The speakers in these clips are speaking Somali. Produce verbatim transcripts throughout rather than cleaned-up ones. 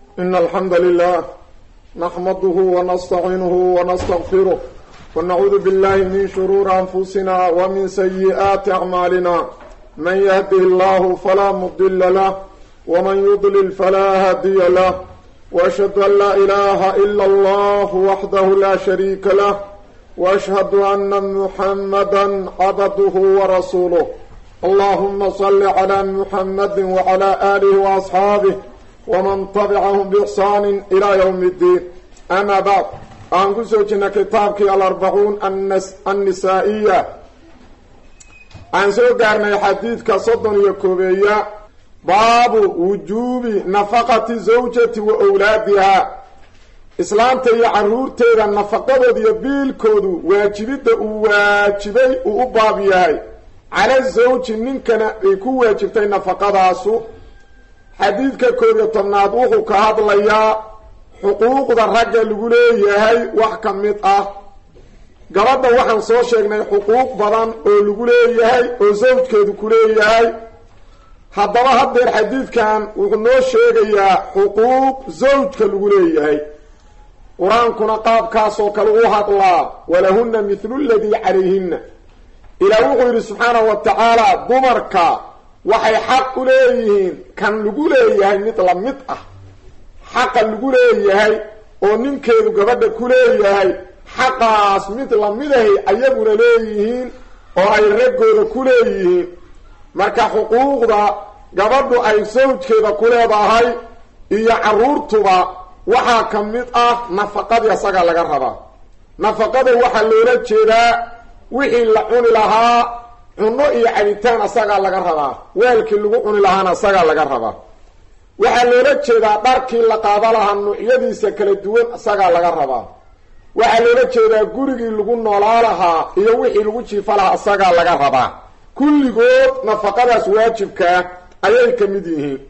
إن الحمد لله نحمده ونستعينه ونستغفره ونعوذ بالله من شرور أنفسنا ومن سيئات أعمالنا من يهده الله فلا مضل له ومن يضلل فلا هادي له وأشهد أن لا إله إلا الله وحده لا شريك له وأشهد أن محمدا عبده ورسوله اللهم صل على محمد وعلى آله وأصحابه ومن تبعهم بإحسان إلى يوم الدين. أما بعد أنكو سوچنا كتابك الأربعون النس... النسائية أنسو قارنا حديثك صدن يكوبية باب وجوب نفقة زوجة وأولادها إسلامتي عرورتي النفقة دي بيلكودو واجبت واجبي وأبابيهاي على الزوج ننكنا يكون واجبتي نفقة داسو حديثك كوريا تنادوه كهاد ليا حقوق ذا الرجل لغوليه وحكم متأه قرد وحن صوشيقنا حقوق بدن لغوليه وزوج كدكوليه هذا هذا الحديث كان وقلنا شيء حقوق زوج كلغوليه قرآن كنا قاب كاسو كالغوها الله ولهن مثل الذي عليهن إلى وغير سبحانه وتعالى ضمركا waxay xaq u leeyihiin kan lagu leeyahay mid la mid ah xaq lagu leeyahay oo ninkeedu gabadha ku leeyahay xaqaas mid la mid ah ayaguna leeyihiin oo ay ragooda ku leeyihiin marka xuquuqda gabadhu ay sawjkeeda ku leedahay iyo caruurtuba waxa ka mid ah nafaqada asaga laga rabaa nafaqada waxa loola jeedaa wixii la cuni lahaa cunno iyo cabitaan asaga laga rabaa weelkii lagu cuni lahaana asaga laga rabaa waxa loola jeedaa dharkii la qaada lahaa noocyadiisa kala duwan asaga laga rabaa waxa loola jeedaa gurigii lagu noolaa lahaa iyo wixii lagu jiifa lahaa asaga laga rabaa kulligood nafaqadaas waajibka ayay ka mid yihiin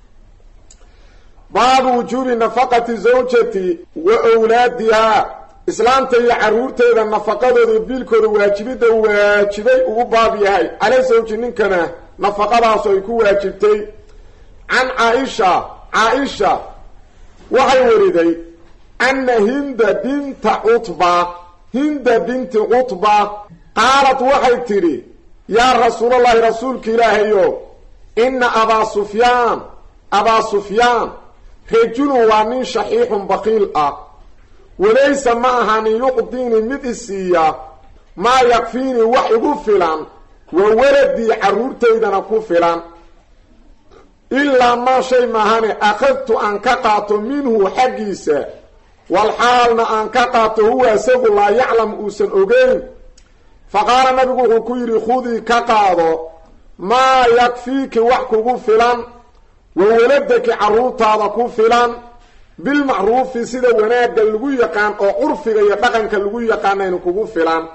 baabu wujuubi nafaqati zawjati wa awlaadiha islaamta iyo caruurteeda nafaqadooda biilkooda waajibida waajibay uu baab yahay ala zawji ninkana nafaqadaas ay ku waajibtay an Aisha Aisha waxay wariday anna Hinda bint Utba Hinda bint Utba qaalat waxay tiri ya rasuulallah rasuulki ilaahayo inna aba Sufyaan aba Sufyaan rajulun wa min shahihun bakhil ah وليس معها يقضيني مدسية ما يكفيني وحيقو فلان وولدي عرورتيدنا كو فلان إلا ما شيء مهاني أخذت أن كقعت منه حقيسة والحالنا أن كقعت هو سيب الله يعلم أوسن أغين فقال النبي كويري خذي كقعت ما يكفيك وحكو فلان وولدك عرورتها كو فلان بالمعروف في سيده وناغ لغو يقان او عرفيغا يا دقنكا لغو يقان انو كوغو فلان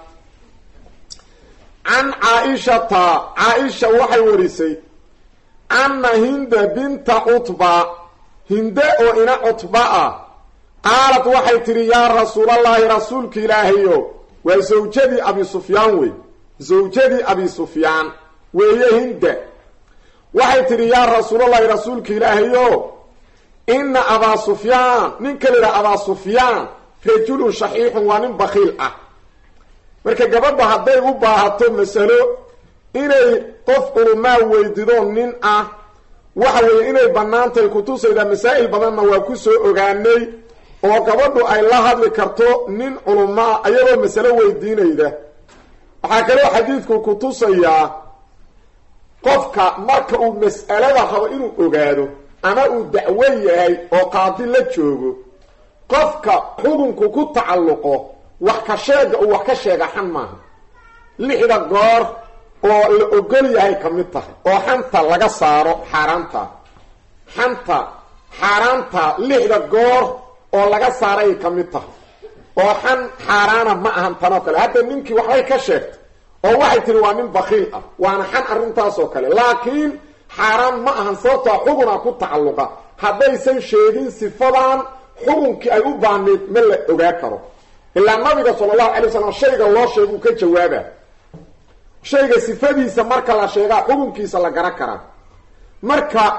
عن عائشه عائشه وحي وريسي ان هند بنت عتبه هند او انا عتبه قالت وحي تري يا رسول الله رسولك الهيو وزوجتي ابي سفيان وي زوجتي ابي سفيان وهي هند وحي تري يا رسول الله رسولك الهيو إن أبا سفيان من كلمة أبا سفيان رجل شحيح وان بخيل أه marka gabadha haday u baahato mas'alo inay qof urma weydiido nin ah waxa weey inay banaantay ku tusayda masaa'il badan waa ku soo ogaanay oo gabadhu ay la hadli karto nin ulama ayadoo mas'alo weydiinayda waxa kale xadiidku ku tusaya qofka marka uu mas'alada rabo inuu ogaado ama uu dacwo yahay oo qaadi la joogo qofka xukunku ku tacalluqo wax ka sheega oo wax ka sheega xanma lixda goor oo la ogol yahay kamid tahay oo xanta laga saaro xaraanta xanta xaraanta lixda goor oo laga saaray kamid tahay oo xan xaraana ma ahan tan oo kale hadda ninkii waxay ka sheegtay oo waxay tiri waa nin bakhiil ah waana xan arintaas oo kale laakiin حرام ما أهان صوتا حقنا كو تعلقا هدايسان شيدين صفادان حقنكي أي أبانيد من اللي أغاكرو إلا النبي صلى الله عليه وسلم الشيء الله شيء كجوابه شيء صفادي سمارك الله شيء حقنكي سلا غراكرا marka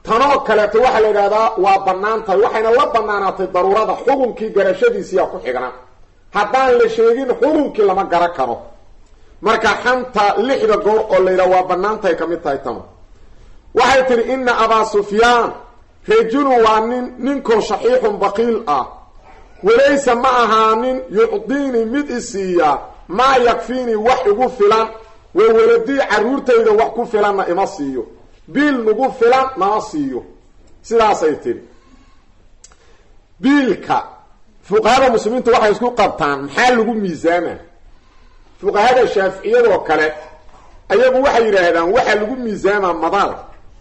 tanoo kaleeto waxaa la yidhahdaa waa bannaan tahay waxayna la bannaanaatay daruurada xukunkii garashadiisiiyaa ku xigna haddaan la sheegin xukunkii lama gara karo marka xanta lixda goor oo la yidhaha waa bannaan tahay ka mid tahay tama waxay tihi ina abaa sufyaan rajulun waa nin ninkoo shaxiixun baqiil ah walaysa ma ahaanin yucdiinii mid isiiya maa yakfiinii wax igu filan wa waladii carruurtayda wax ku filanna ima siiyo biil nagu filan nama siiyo sidaasay tiri biilka fuqahada muslimiintu waxay isku qabtaan maxaa lagu miisaama fuqahada shaaficiyadoo kale ayagu waxay yidhaahdaan waxaa lagu miisaamaa madaal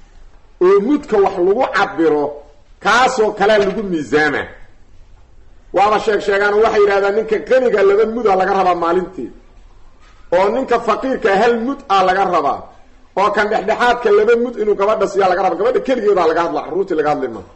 oo mudka wax lagu cabiro kaasoo kalea lagu miisaama waaba sheeg sheegaan waxay yidhahdaan ninka qaniga laba muda laga rabaa maalintii oo ninka faqiirka hal mud a laga rabaa oo kan dhexdhexaadka laba mud inuu gabadha siiyaa laga raba gabadha keligeedaa laga hadla carruurtii laga hadli ma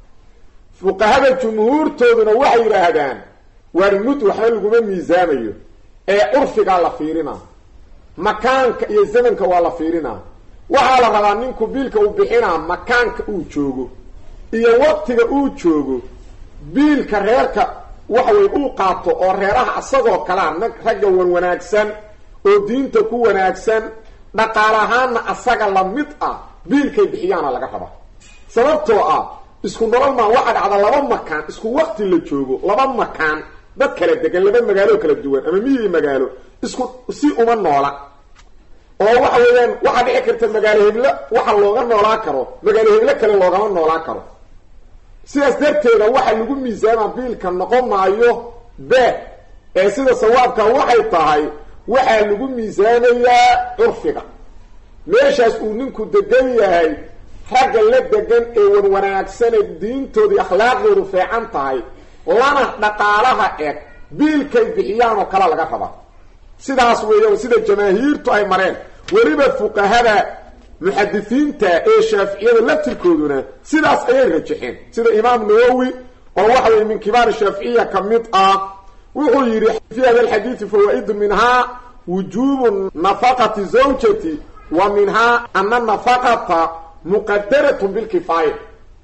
fuqahada jumhuurtooduna waxay yidhaahdaan waar mud waxba laguma miisaamayo ee curfigaa la fiirinaa makaanka iyo zamanka waa la fiirinaa waxaa la rabaa ninku biilka uu bixinaa makaanka uu joogo iyo waqtiga uu joogo biilka reerka waxaway uu qaato oo reeraha asagoo kalea nag ragga wan wanaagsan oo diinta ku wanaagsan dhaqaal ahaanna asaga la mid ah biilkay bixiyaana laga rabaa sababtoo ah isku nolol maa waxaa dhacda laba makaan isku waqti la joogo laba makaan dad kala degan laba magaalo kala duwan ama miyi magaalo isku si uma noola oo waxa weeyaan waxaa dhici karta magaalo heblo waxa looga noolaa karo magaalo heblo kale loogama noolaa karo sidaas darteeda waxaa lagu miisaamaa biilka noqon maayo be ee sida sawaabka waxay tahay waxaa lagu miisaamayaa curfiga meeshaas uu ninku degan yahay ragga la degan ee wan wanaagsane diintoodii akhlaaqdoodu fiican tahay lana dhaqaalaha eg biilkay bixiyaan oo kale laga rabaa sidaas weeya sida jamaahiirtu ay mareen weliba fuqahada muxadisiinta ee shaaficiyada laftirkooduna sidaas ayay rajaxeen sida imaam nawowi oo waxa weeye min kibaar shaaficiya ka mid ah wuxuu yidhi fi hada alxadiidi fawaa'idu minhaa wujuubu nafaqati zawjati wa minhaa ana nafaqata muqadaratun bilkifaaya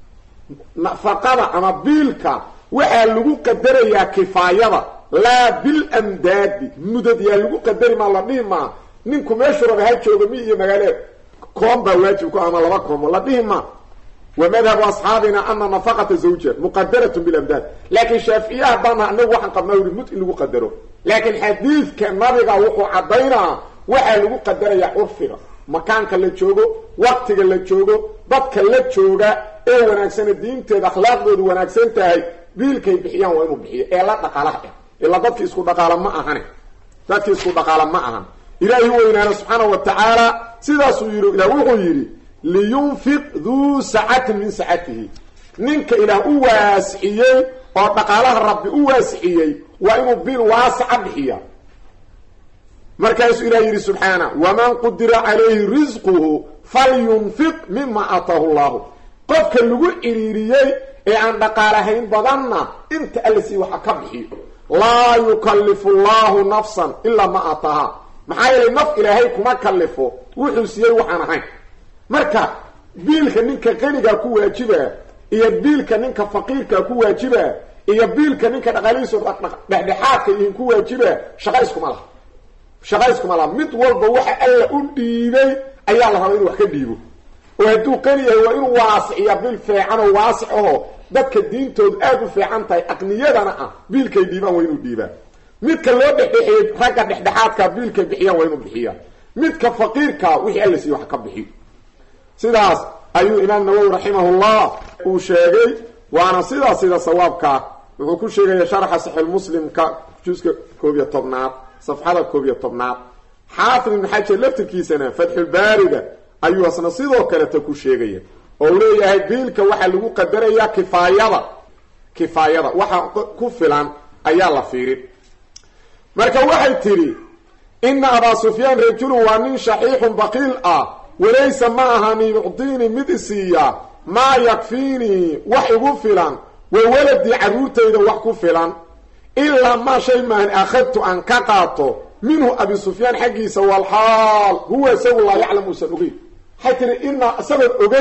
nafaqada ama biilka waxaa lagu qadarayaa kifaayada laa bilamdaadi mudad yaa lagu qadari maa la dhihi maa ninku meeshu raba ha jooga mi iyo magaale koon baa waajib ku ama laba koomo la dhihi maa wa madhabu asxaabina ana nafaqata zawja muqadaratun bilamdaad laakiin shaaficiya haddana anagu waxaan qabnaa uri mud in lagu qadaro laakiin xadiidka nabiga wuxuu caddaynaa waxaa lagu qadarayaa curfiga makaanka la joogo waqtiga la joogo dadka la jooga ee wanaagsana diinteeda akhlaaqdoodu wanaagsan tahay biilkay bixiyaan waa inuu bixiyo ee la dhaqaalaha ah ilaa dadki isku dhaqaala ma ahane dadki isku dhaqaala ma ahan ilaahi weynaana subxaanahu wa tacaala sidaasuu yidhi ilah wuxuu yidhi liyunfiq duu sacatin min sacatihi ninka ilaah u waasiciyey oo dhaqaalaha rabbi u waasiciyey waa inuu biil waasaca bixiya markaasuu ilah yidhi subxaana waman qudira calayhi risquhu falyunfiq mima aataahu llahu qofka lagu ciriiriyey ee aan dhaqaalahayn badanna inta alla sii waxa ka bixiyo laa yukallifu llahu nafsan ilaa ma aataaha maxaa yeelay naf ilaahay kuma kallifo wuxuu siiyey waxaan ahayn marka biilka ninka qanigaa ku waajiba iyo biilka ninka faqiirkaa ku waajiba iyo biilka ninka dhaqaalihiisu dhexdhexaadka yihiin ku waajiba shaqa iskuma laha shaqa iskuma laha mid walba waxa alla u dhiibay ayaa la rabaa inuu wax ka dhiibo oo hadduu qani yahay waa inuu waasiciya bil fiican oo waasic aho dadka diintoodu aada u fiican tahay aqniyadana ah biilkay dhiibaan waa inuu dhiibaa midka loo dhexdhexeeyey ragga dhexdhexaadkaa biilkay bixiyaan waa inuu bixiyaa midka faqiirkaa wixii alla sii wax ka bixiyo sidaas ayuu imaam nawowi raximahullah uu sheegay waana sidaas sida sawaabkaa wuxuu ku sheegaya sharxa saxiixulmuslimka juska koob iyo tobnaad safxada koob iyo tobnaad xaafid ibnu xajar laftirkiisana fatxulbaariga ayuu asna sidoo kaleta ku sheegaya oo uu leeyahay biilka waxaa lagu qadarayaa kifaayada kifaayada waxa ku filan ayaa la fiirin marka waxay tidhi ina abaa sufyaan rajulun waa nin shaxiixun baqiil ah walaysa ma ahani yucdiinii mid isiiya maa yakfiinii wax igu filan wa waladii carruurtayda wax ku filan ilaa maa shay maahan akhadtu aan ka qaato minhu abi sufyaan xaggiisa walxaal huwa isagu laa yaclam uusan ogeyn waxay tihi inaa isagoon ogeyn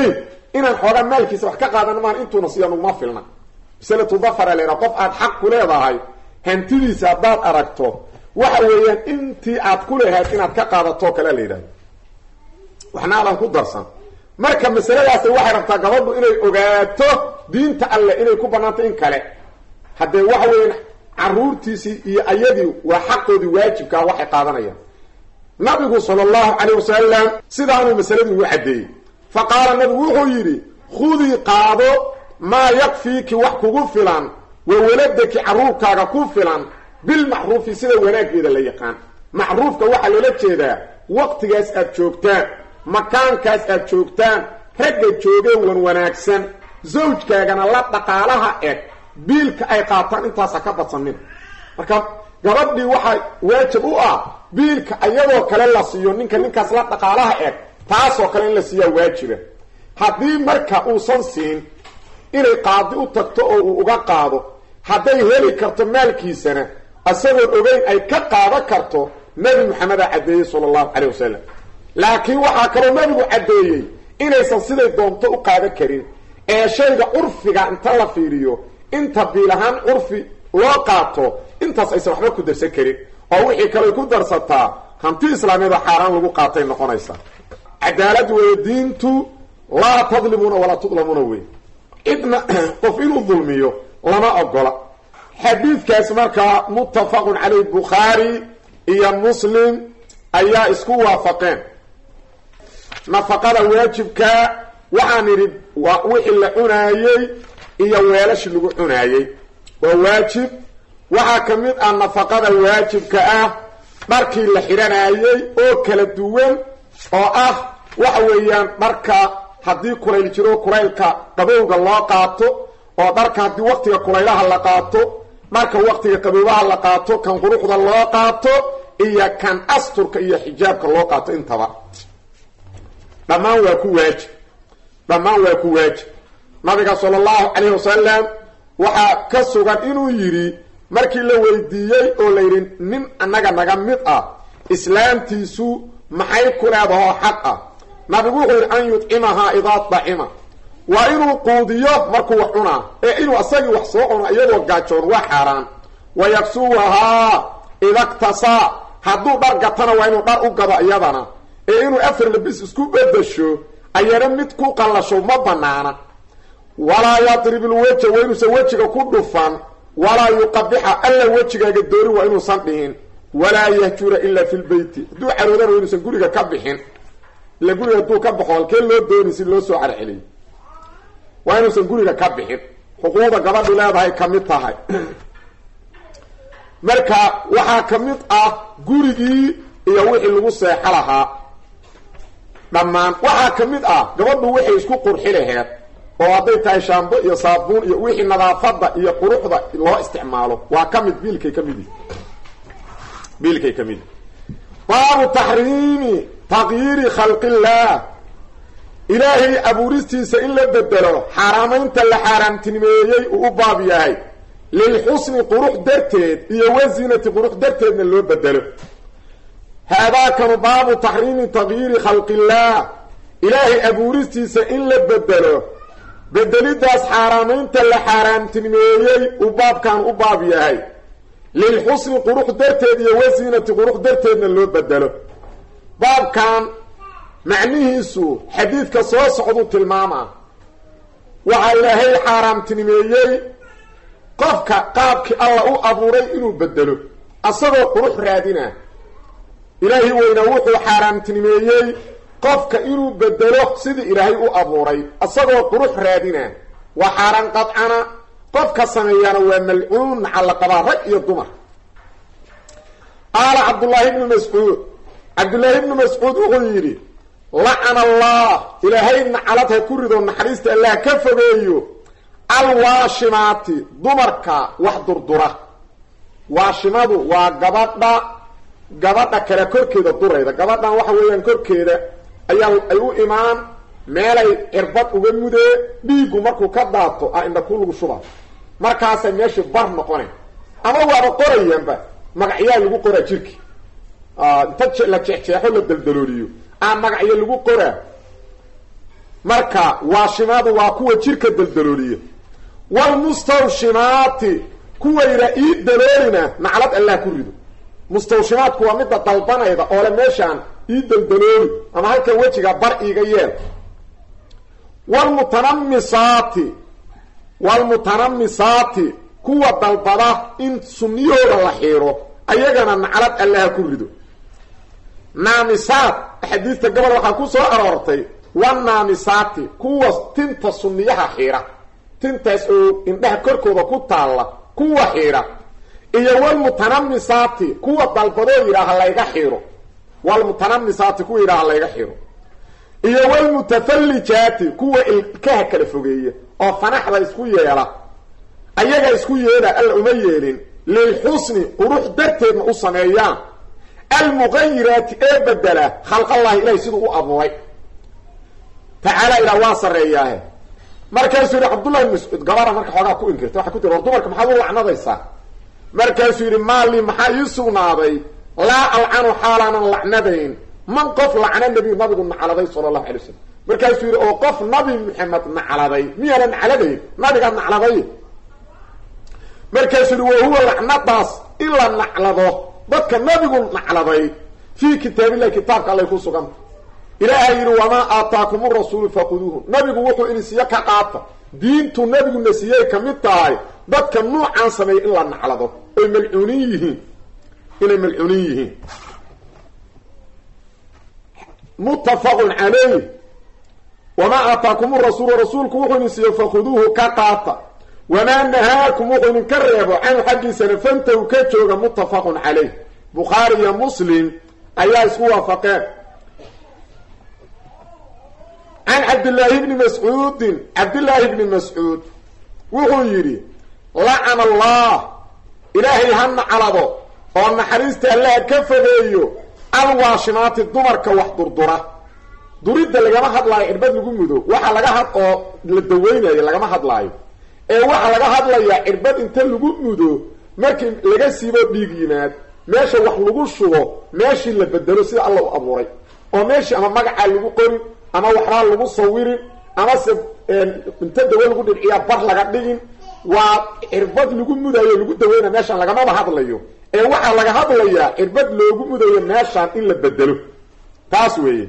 inaan xoogaa maalkiisa wax ka qaadana maan intuuna siya nuguma filna masalatu dafara leena qof aad xaq ku leedahay hantidiisa haddaad aragto waxa weeyaan intii aad ku leedahay inaad ka qaadato kale la yidhahdo waxna alan ku darsan marka masaladaasi waxay rabtaa gabadhu inay ogaato diinta alle inay ku banaanto in kale haddee waxa weeyaan caruurtiisii iyo ayadii waa xaqoodii waajibka waxay qaadanayaan nabigu sallallahu alayhi wasallam sidaanu masaladu u cadeeyay faqala nabigu wuxuu yiri khudi qaado ma yakfiki wax kugu filan wa waladaki caruurkaaga ku filan bil ma'ruf sida wanaageeda la yaqaan ma'rufka waxa loola jeedaa waqtigaas aad joogtaan makaankaas aad joogtaan ragga joogay wan wanaagsan zawjkaagana la dhaqaalaha eg biilka ay qaataan intaas ka badsanin marka gabadhii waxa waajib u ah biilka ayadoo kale la siiyo ninka ninkaas la dhaqaalaha eg taasoo kale in la siiyo waajiba haddii marka uusan siin inay qaadi u tagto oo uu uga qaado hadday heli karto maalkiisana asagoo ogeyn ay ka qaadan karto nabi maxamed cadeeyay sallallahu alayhi wasallam laakiin waxa kale nabigu cadeeyay inaysan siday doonto u qaadan karin ee shayga urfiga inta la fiiriyo inta biilahan urfi loo qaato intaas aysan waxba ku darsan karin oo wixii kale ku darsataa hanti islaamiyada xaraan lagu qaatay noqonaysa cadaalad weediintu la tadlimuna wala tudlamuna way ibna qof inuu dulmiyo lama ogola xadiidkaas marka muttafaqun alayhi bukhari iyo muslim ayaa isku waafaqeen nafaqada waajibka waxaan yiri waa wixii la cunaayay iyo weelash lagu cunaayay waa waajib waxa kamid ah nafaqada waajibka ah markii la xiranayay oo kala duwan oo ah waxa weeyaan marka hadii kulayl jiro kulaylka qabowga loo qaato oo dharka hadii waqtiga kulaylaha la qaato marka waqtiga qabowga la qaato kan quruxda loo qaato iyo kan asturka iyo xijaabka loo qaato intaba dhamaan waa ku waajib dhamaan waa ku waajib nabiga sallallahu alayhi wasallam waxa ka sugan inuu yiri markii la weydiiyay oo la yiri nin anaga naga mid ah islaamtiisu maxay ku leedahay xaq ah nabigu wuxuu an yut'imaha idha ta'ima wa inuu quudiyo markuu wax cunaa ee inuu asagi wax soo cuno iyadoo gaajoon waa xaraan wa yaksuha idha iktasa hadduu dhar gatana waa inuu dhar u gado iyadana ee inuu afar labis isku bedesho ayana mid ku qallasho ma banaana wala yadrib alwajha wa inuu sawajiga ku dhufan wala yuqabbiha alla wajigaaga doori waa inuu san dhihin wala yahjura illa fil bayti du xaroodan inuu san guriga ka bixin la guriga duu ka baxo halkeen loo dooni si loo soo carcelay waa inuu san guriga ka bixin xuquuqda gabadhu leedahay kamid tahay marka waxa kamid ah gurigii iyo wixii lagu seexalaha dhamaan waxa kamid ah gabadhu wixii isku qurxi lahayd oo haday tahay shaambo iyo saabuun iyo wixii nadaafada iyo quruxda loo isticmaalo waa kamid biilkay kamid biilkay kamid baabu tahriimi tagyiiri khalqillah ilaahi aburistiisa in la bedelo xaraamaynta la xaraamtinimeeyay uu baab yahay lil husni qurux darteed iyo wazinati qurux darteedna loo bedelo hada kan baabu tahriimi tagyiiri khalqillah ilaahi aburistiisa in la bedelo bedelidaas xaraamaynta la xaraamtinimeeyay uu baabkan u baab yahay lil husni qurux darteed iyo wazinati qurux darteedna loo bedelo baabkan macnihiisu xadiidka soo socdo tilmaama waxa ilaahay xaraamtinimeeyay qofka qaabki alla u abuuray inuu bedelo asagoo qurux raadina ilaahi weyna wuxuu xaraamtinimeeyay qofka inuu bedelo sidii ilaahay u abuuray asagoo qurux raadina wa xaran qad'ana qofka sameeyana waa mal'uun ala qabaar iyo dumar ala abdullah ibn mas'ud abdullah ibn mas'ud wuxuu yiri la'ana allah ilaahayna calata kurido naxariista allah ka fogeeyo alwaashimati dumarka wax durdura waashimadu waa gabadha gabadha kala korkeeda durayda gabadhan waxa weeyaan korkeeda ayaa ay u imaan meelay irbad uga mudee dhiigu markuu ka daato ah inda ku lagu shuba markaas ay meesha bar noqonay ama waa qorayaanba magacyaa lagu qora jirki ah inta la jeexjeexo la daldalooliyo ah magacyo lagu qora marka waashimadu waa kuwa jirka daldalooliya walmustawshimaati kuwa yira ii daloolina naclad allah ku rido mustawshimaadku waa midda dalbanayda oo la meeshaan ii daldalooli ama halka wajiga bar iiga yeel walmutanammisaati walmutanammisaati kuwa dalbada in sunniyooda la xiiro ayagana naclad allah ku rido naamisaat xadiidka gobol waxaa ku soo aroortay wanaamisaati kuwa tinta sunniyaha xiira tintaas oo indhaha korkooda ku taalla kuwa xiira iyo walmutanammisaati kuwa dalbadoo yidhaaha layga xiiro walmutanammisaati kuwa yidhaaha layga xiiro iyo walmutafallijaati kuwa ilkaha kala fogeeya oo fanaxda isku yeela ayaga isku yeela alla uma yeelin lilxusni qurux darteedna u sameeyaan almuqayiraati ee bedela khalqallahi ilahay siduu u abuuray tacaala ilaa waa sarreeyaahe markaasuu yidhi cabdullahi ibn mascuud gabara marka xoogaa ku inkirtay waxay ku tiri war dumarka maxaad u lacnadaysaa markaasuu yidhi maali maxaa ii sugnaaday laa alcanu xaalaanan lacnadayn man qof lacna nebiyu nabigu nacladay sala allahu alay wasalam markaasuu yidhi oo qof nabi maxamed nacladay miyaana nacladayn nabigaa nacladay markaasuu yidhi wa huwa lacnadaas in la naclado dadka nabigu nacladay fii kitaabillahi kitaabka allay ku suganta ilaahay yidhi wamaa aataakum rasuulu faquduuhu nabigu wuxuu idin siiye ka qaata diintu nabiguna siiyey ka mid tahay dadka nuucaan sameeyay in la naclado oy malcuunin yihiin inay malcuunin yihiin muttafaqun calayh wamaa aataakum rasuulu rasuulku wuxuu idin siiye faquduuhu ka qaata wamaa nahaakum wuxuu idinka reebo canhu xaggiisana fantahu ka jooga muttafaqun calayh bukhaari iyo muslim ayaa isku waafaqeen can cabdillaahi bni mascuudin cabdillaahi bni mascuud wuxuu yidhi lacana allah ilaahay ha naclado oo naxariista allaha ka fogeeyo alwaashimaati dumarka wax durdura duridda lagama hadlaayo cirbad lagu mudo waxa laga had oo la daweynayo lagama hadlaayo ee waxaa laga hadlayaa cirbad inta lagu mudo markii laga siibo dhiig yimaad meesha wax lagu shubo meeshii la bedelo sida alla u abuuray oo meeshii ama magacaa lagu qorin ama waxbaa lagu sawirin ama se inta dawo lagu dhibciyaa bar laga dhigin waa cirbad lagu mudayo lagu daweyna meeshaan lagamaba hadlayo ee waxaa laga hadlayaa cirbad loogu mudayo meeshaan in la bedelo taas weeye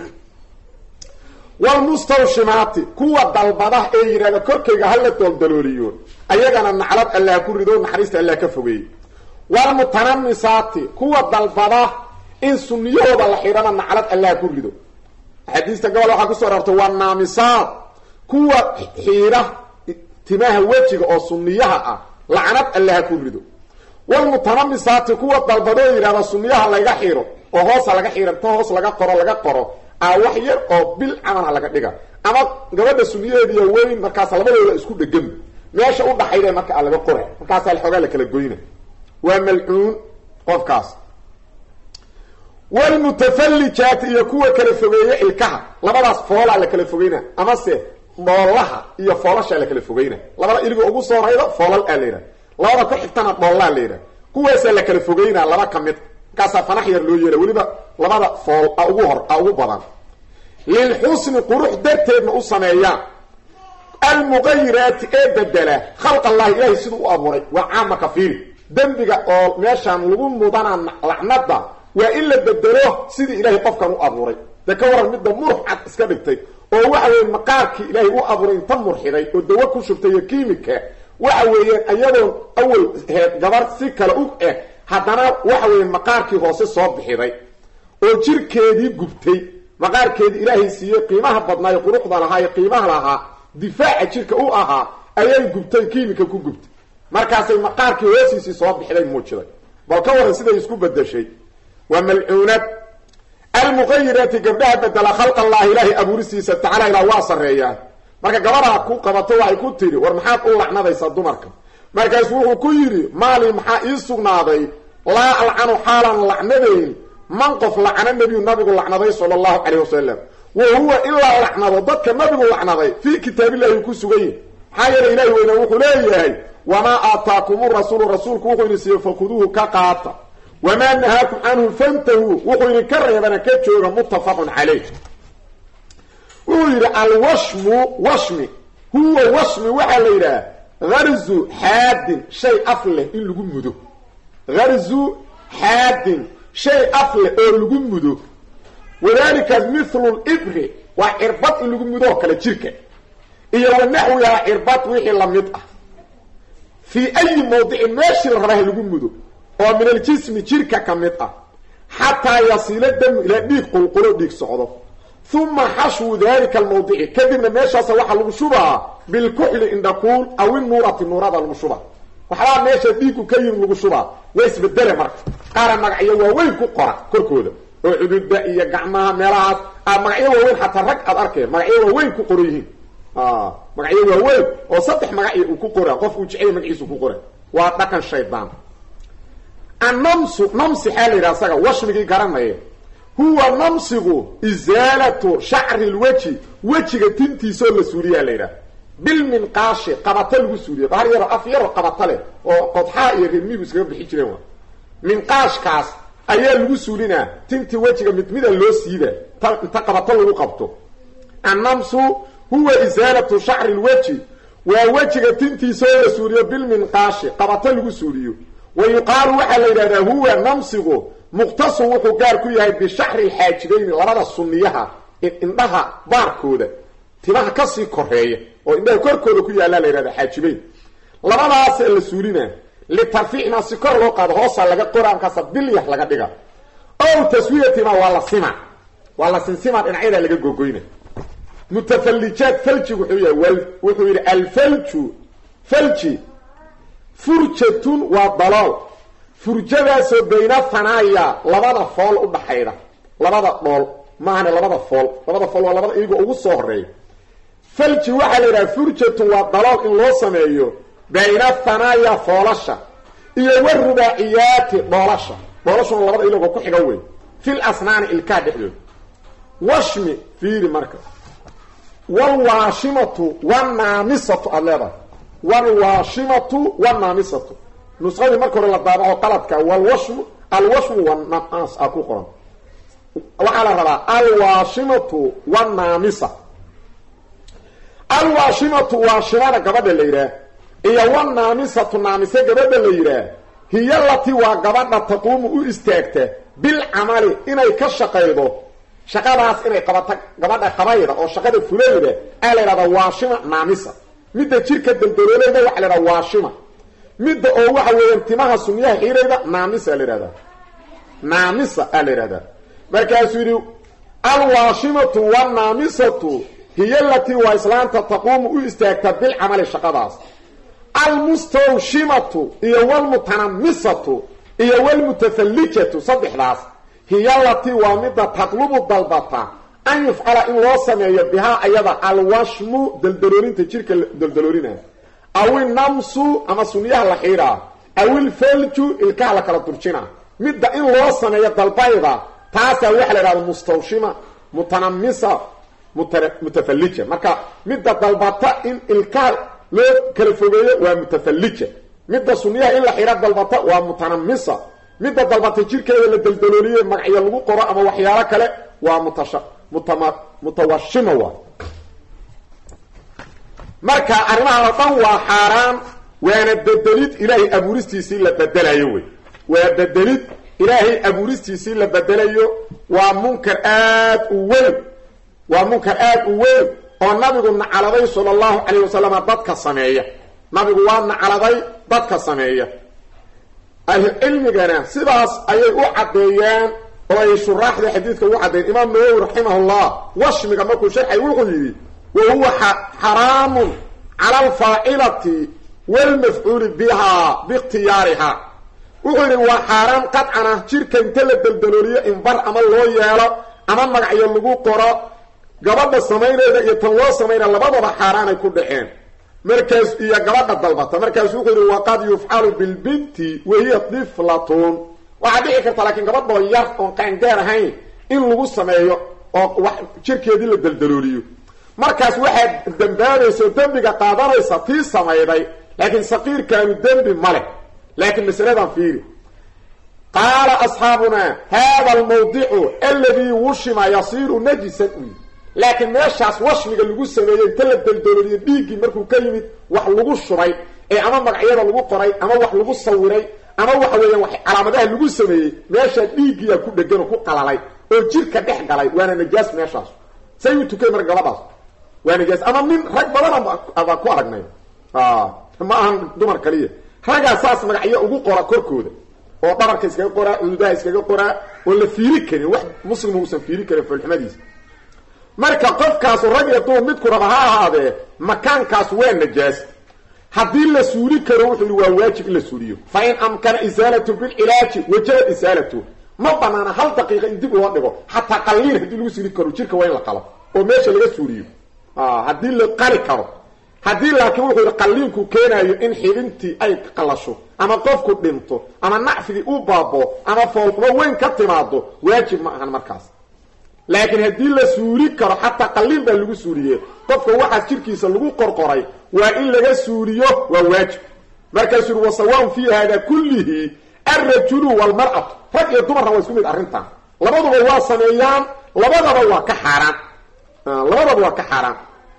walmustawshimaati kuwa dalbada ee yidhahda korkayga hala dooldalooliyo ayagana naclad allah ku rido naxariista allah ka fogeey walmutanammisaati kuwa dalbada in sunniyahooda la xidhana naclad allah ku rido xadiista gobol waxaa kusoo arortay waa naamisaad kuwa xiira timaha wejiga oo sunniyaha ah lacnad allah ku rido walmutanammisaati kuwa dalbadoo yidhahda sunniyaha laga xiro oo hoosa laga xiro inta hoos laga qoro laga qoro aa wax yar oo bil camala laga dhiga ama gabadha sunniyaheediiya weyn markaas labadooda isku dhegan meesha u dhaxayda marka a laga qora markaasaa xoogaa la kala goyna waa malcuun qofkaas walmutafallijaati iyo kuwa kala fogeeya ilkaha labadaas foolaa la kala fogeyna amase dhoolaha iyo foolashaa la kala fogeyna labada iliga ugu soo horayda foolal aa la yidhaha labada ku xigtana dhoollaa la yidhaha kuwaasaa la kala fogeynaa laba ka mid markaasaa fanax yar loo yeela weliba labada fool a ugu hor a ugu badan lilxusni qurux darteedna u sameeyaan almuqayiraati ee bedela khalq allahi ilaahay siduu u abuuray waa caama kafiiri dembiga oo meeshaan lagu mudana lacnada waa in la bedelo sidii ilaahay qofkan u abuuray de ka waran midda murux cad iska dhigtay oo waxa weeye maqaarkii ilaahay u abuuray inta murxiday oo dawo ku shubtay iyo kiimika waxa weeyaan ayadoon awal heed gabar si kale u eh haddana waxa weeye maqaarkii hoose soo bixiday oo jirkeedii gubtay maqaarkeedii ilaahay siiyey qiimaha badnaayo quruxda lahaa iyo qiimaha lahaa difaaca jirka u ahaa ayay gubtay kiimika ku gubtay markaasay maqaarkii hoosiisii soo bixiday muujiday bal ka waran siday isku bedeshay waa malcuunad almuqayiraati gabdhaha bedela khalq allahi ilaahay abuuristiisa tacaala ilaa waa sarreeyaa marka gabadhaa ku qabato waxay ku tidhi war maxaad u lacnadaysaa dumarka markaasu wuxuu ku yidhi maali maxaa ii sugnaaday laa alcanu xaalan lacnadayn man qof lacna nebiyu nabigu lacnaday sala allahu calayh wasalam wa huwa in la lacnado dadka nabigu lacnaday fii kitaabillahi ku sugan yihi maxaa yeele ilahi weyna wuxuu leeyahay wamaa aataakumu rasuulu rasuulku wuxuu idin siiye fakuduuhu ka qaata wamaa nahaakum canhu fantahuu wuxuu idinka reebana ka jooga muttafaqun calayh ويرى الوشم وشم هو وشم وحا ليرى غرز حاد شيء أفله إن لغو مدو غرز حاد شيء أفله إن لغو مدو وذلك مثل الإبر وعربط إن لغو مدو كلا جيركة إيا ونحوها عربط وحي لمدأ في أي موضع ماشي الرباه لغو مدو ومن الجسم جيركة كمدأ حتى يصل الدم إلى ديك قلقلو ديك صعوده ثم حشو ذلك الموضع كذبنا ماشا سواحا لغشوبها بالكحل عند قول أو النورة النورة لغشوبها وحرام ماشا ديكو كيين لغشوبها ويس بالدري مرك قارا مقعيه ووين كقرا كركوده وعدود دائية قعمها ميلات مقعيه ووين حتى ركعة أركي مقعيه ووين كقريهين آه مقعيه ووين وصدح مقعيه كقرا قف وجعيه مقعيسو كقرا واتاكا الشيطان النمس نمس حالي راسك وشمكي قرانيه هو نمسه إزالة شعر الوجه وجه تنتي سول سوريا ليرا بالمنقاش قبطل سوريا بار يرى افير قبطله وقضحاء يرمي بسبب الحجره منقاش كاس ايا لو سورينا تنتي وجهه مدمده لو سيده انت قبطل لو قبطو النمس هو إزالة شعر الوجه ووجه تنتي سول سوريا بالمنقاش قبطل سوريا ويقال وحا هو نمسه مختص وحو قار كيهي بشحر الحاجبين لرد السنيها إنها باركودة تباها كسي كورهية وإنها كوركودة كيها لا ليراد الحاجبين لرد أسئل السورينا لترفيعنا سكور لوقاد هوصا لغا قرآن كاسب دليح لغا ديغا أو تسويتنا والله سمع والله سنسمع إن عيدا لغا قوقوين متفلجات فلجي وحوية وحوية الفلج فلجي فرجة وضلال فرجadaas bayna fanaya labada fool u dhaxayda labada dhool maana labada fool labada fool waa labada iyaga ugu soo horeey falji waxa la yiraahdaa furjatu waa dalaal in loo sameeyo bayna fanaya foolasha iyo warrubaiyati doolasha doolasha labada iyaga ku xiga weey fil asnaan ilka dhexdood washmi fiiri marka wal washimatu wan naamisatu alaba wal washimatu wan naamisatu نسخه marka hore la daabaco qaladka wal washmu al washmu wan naas aku qoran waxa la rabaa al washimatu wan naamisa al washimatu wa shirada gabadha leeyra iyo wan naamisatu naamisa gabadha leeyra hiya lati wa gabadha taquum u istaagta bil amali inay ka shaqeydo shaqadaas inay qabata gabadha qabayda oo shaqada fuleeyda ay leedahay washima naamisa midda jirka daldalooleyda waxa la rabaa washima midda oo waxa weeyaan timaha sunniyaha xiirayda naamisa la yiraahdaa naamisa la yiraahdaa markaas yiri al washimatu wan naamisatu hiya allati wa islaanta taqum u istaagta bil amal shaqadaas al mustawshimatu iyo wal mutanammisatu iyo wal mutafallijatu sabixdaas hiya allati wa midda tatlubu dalbata an yuf'ala in loo sameeyo biha ayada al washmu daldaloorinta jirka daldaloorina أو النمس أما سنيها الحيرة أو الفلج الكهلة كلا ترشينا مدى إن لوصنا يد البيضة تاسا وحلة المستوشمة متنمسة متفلجة مكا مدى دلبطة إن الكهل لو كالفوبية ومتفلجة مدى سنيها إن الحيرة دلبطة ومتنمسة مدى دلبطة جيركة للدلدلولية مقعية لغو قراء أما وحيارة كلا ومتوشمة marka arrimaha dhan waa xaraan waana bedelid ilaahi abuuristiisii la bedelayo way waa bedelid ilaahi abuuristiisii la bedelayo waa munkar aad u weyn waa munkar aad u weyn oo nabigu nacaladay sallallahu alayhi wasallam dadka sameeya nabigu waa nacaladay dadka sameeya al-ilmigana sidaas ayay u cadeeyaan oo ay sharaxda xadiidka u cadeeyay imaam Nawawi rahimahullah washmiga markuu sharxay wuxuu yiri وهو حرام على الفاعلة والمفعول بها باختيارها وقال هو حرام قطعا شركة انتلت بالدلولية ان بر اما الله يالا اما مقعي اللقو قراء قبض السمين اذا يتنوى السمين اللبضة حرام يكون دحين مركز ايا قبض الضلبة مركز وقال وقد يفعل بالبنت وهي طفلة وعدي اكرت لكن قبض ويارف وكان دار هين ان لقو السمين شركة دي للدلولية markaas waxa dambaanayso dambiga qaadanaysa tii sameeyay laakiin saqiir kaanu dambi male laakiin masaladan fiiri qala ashabuna hada almawdi'u alladhi wushima yasiru najisan laakiin meeshaas washmiga lagu sameeyay inta la daldalooliyo dhiiggii markuu ka yimid wax lagu shubay ee ama magacyada lagu qoray ama wax lagu sawiray ama waxa weeyaan wax calaamadaha lagu sameeyay meesha dhiiggiya ku dhagan oo ku qalalay oo jirka dhex galay waana najaas meeshaas say u tukay mar gabadhaas waa najaas ama min rag badan ama ku aragnay ah ma aan dumar kaliya raga saas magacyo ugu qora korkooda oo dhabarka iskaga qora udaha iskaga qora oo la fiiri karin wax muslim uu san fiiri karin fulximadiisa marka qofkaas rag iyo dumar mid ku raba ha ahaadee makaankaas waa najaas haddii la suuli karo wuxuu waa waajib in la suuliyo fa in amkana isaalatu bil ilaaji wajaba isaalatu ma banaana hal daqiiqo in dib loo dhigo hatta qalliin hadii lagu suuli karo jirka waa in la qalo oo meesha laga suuliyo ah hadii la qali karo hadii laakiin wuxuu qalliinku keenayo in xibintii ay qalasho ama qofku dhinto ama nacfigi uu baabo ama foolxumo weyn ka timaado waajib ma ahan markaas laakiin hadii la suuli karo hatta qalliin baa lagu suuliyay qofka waxa jirkiisa lagu qorqoray waa in laga suuliyo waa waajib markaas uu wasawaan fi hada kullihi ar-rajulu wal mar'atu rag iyo dumar waa isku mid arrintan labaduba waa sameeyaan labadaba waa ka xaraan labadaba waa ka xaraan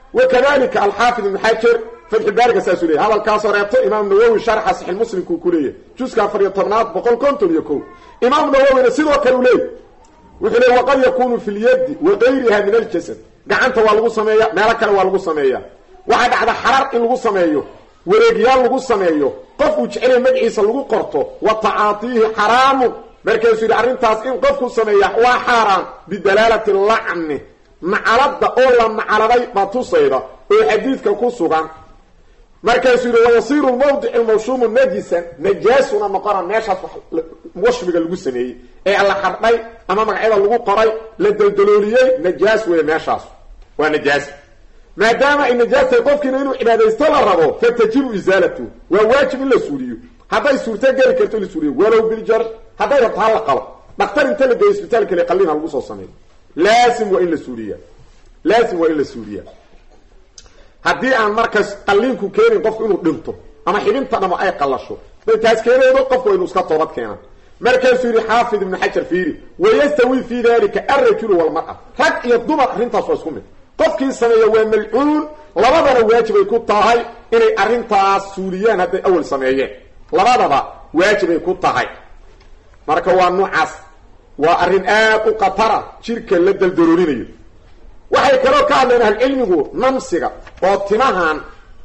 وكذلك الحافظ ابن حجر فتح الباري ساسولي هذا الكاس ريبته امام نووي شرح صحيح المسلم كوكوليه جزء كافر يطبنات بقول كنتم يكون امام نووي سيده كلوليه وحلي وقد يكون في اليد وغيرها من الجسد غعنته waa lagu sameeyaa meel kale waa lagu sameeyaa waxa dhacda xarar in lagu sameeyo wareegyaal lagu sameeyo qof uu jecel magaciisa lagu qorto wa ta'atihi haram markaas uu arintaas in qofku sameeyaa waa xaraan bidalalati al-la'n macalada oo la macaladay ma tusayda oo xadiidka ku sugan markaas uu wasiiru mawdi' al-mawshum najisan najasuna maqara meesha washbiga lagu sameeyay ee alla xarday ama magacyada lagu qoray la daldalooliyay najas way meeshaas waa najas maadaama in najasta qofkina inuu cibaadaysto la rabo fatajibu izalatu wa waajib in la suuliyo haday suurta gali karto la suuliyo walow bil jar haday rabto hal qalo dhaqtar inta la geeyo isbitaalka la qalliin lagu soo sameeyo لازم وإلا سوريا لازم وإلا سوريا هدي أن مركز قلينكو كيرين قفك إنو دمتو أما حبين تنمو أي قلشو بنتاز كيرين إنو قفكو إنو اسكا طورات كينا مركز سوري حافظ ابن حجر فيري ويستوي في ذلك الرجل والمرأة حق يضمر أرنتا سواسكمي قفك السمية وملعون لبدا واجب يكون طاهي إني أرنتا سوريان هدي أول سمية لبدا واجب يكون طاهي مركز وانوعاس وأرين آب وقطرة شركة لدى الدرورينية وحي كانوا كعلنا العلم نمسك واتماهان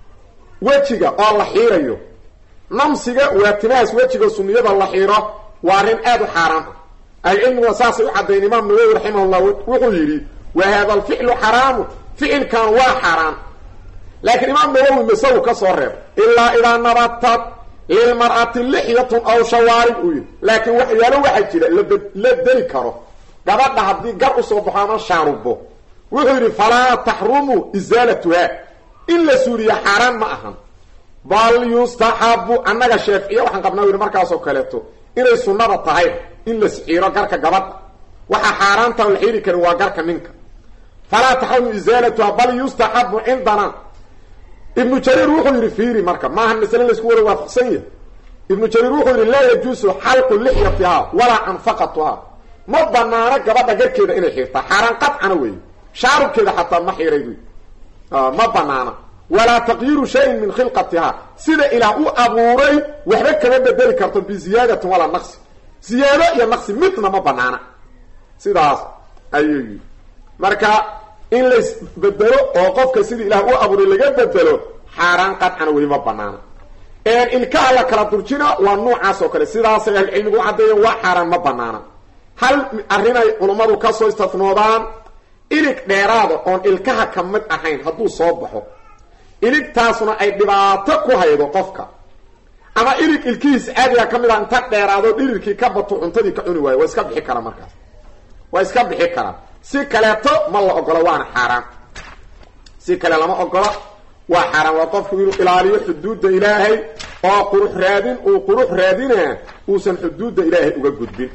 وجهك الله حيريو نمسك واتماهس وجهك سنية الله حيرة وأرين آب حرام العلم وساسي حتى الإمام نووي رحمه الله وقيري وهذا الفعل حرام فعل كان وحرام لكن الإمام نووي مسوي كصرف إلا إذا نبطت للمرأة اللحية أو شوارب لكن وحياله واحد كده لا دلي كرو قبضنا هدي قرأ صبحانا شاربه وحيري فلا تحرم إزالتها إلا سوريا حرام معهم بل يستحب أنك شافئية وحن قبنا ويري مركز وكالته إلا سنة الطهير إلا سحيرة قرك قبض وحا حرامته والحيري كانوا قرك منك فلا تحرم إزالتها بل يستحب عندنا ابن جرير روحه يرفيري مركب ما هالمسألة اللي سكوره وافقسية ابن جرير روحه لا يجوز حلق اللحية ولا أنفقتها ما بنانا قبضة غير كده إنه حيرتا حرام قطعا وي شعرب كده حتى ما حيريدوي آه ما بنانا ولا تغيير شيء من خلقتها سيدة إلى أو أبوري وحبك كمان بدالي كارتون بزيادة ولا نقص زيادة يا نقص مثل ما بنانا سيدة أيوه مركب in la bedelo oo qofka sidii ilaah u abuuray laga bedelo xaraan qadcan way ma banaana ee in ka la kala durjina waa noocaas oo kale sidaas ay cilmigu cadeeyeen waa xaraan ma banaana hal arinay culimadu ka soo istafnoodaan ilig dheeraado oon ilkaha kamid ahayn haduu soo baxo ilig taasuna ay dhibaato ku haydo qofka ama ilig ilkiis aadiga kamid ah inta dheeraado dhirirkii ka bato cuntadii ka cuni waayo waa iska bixi kara markaas waa iska bixi kara si kaleeto ma la ogolo waana xaraan si kale lama ogolo waa xaraan waa qofku inuu ilaaliyo xuduudda ilaahay oo qurux raadin uu qurux raadina uusan xuduudda ilaahay uga gudbin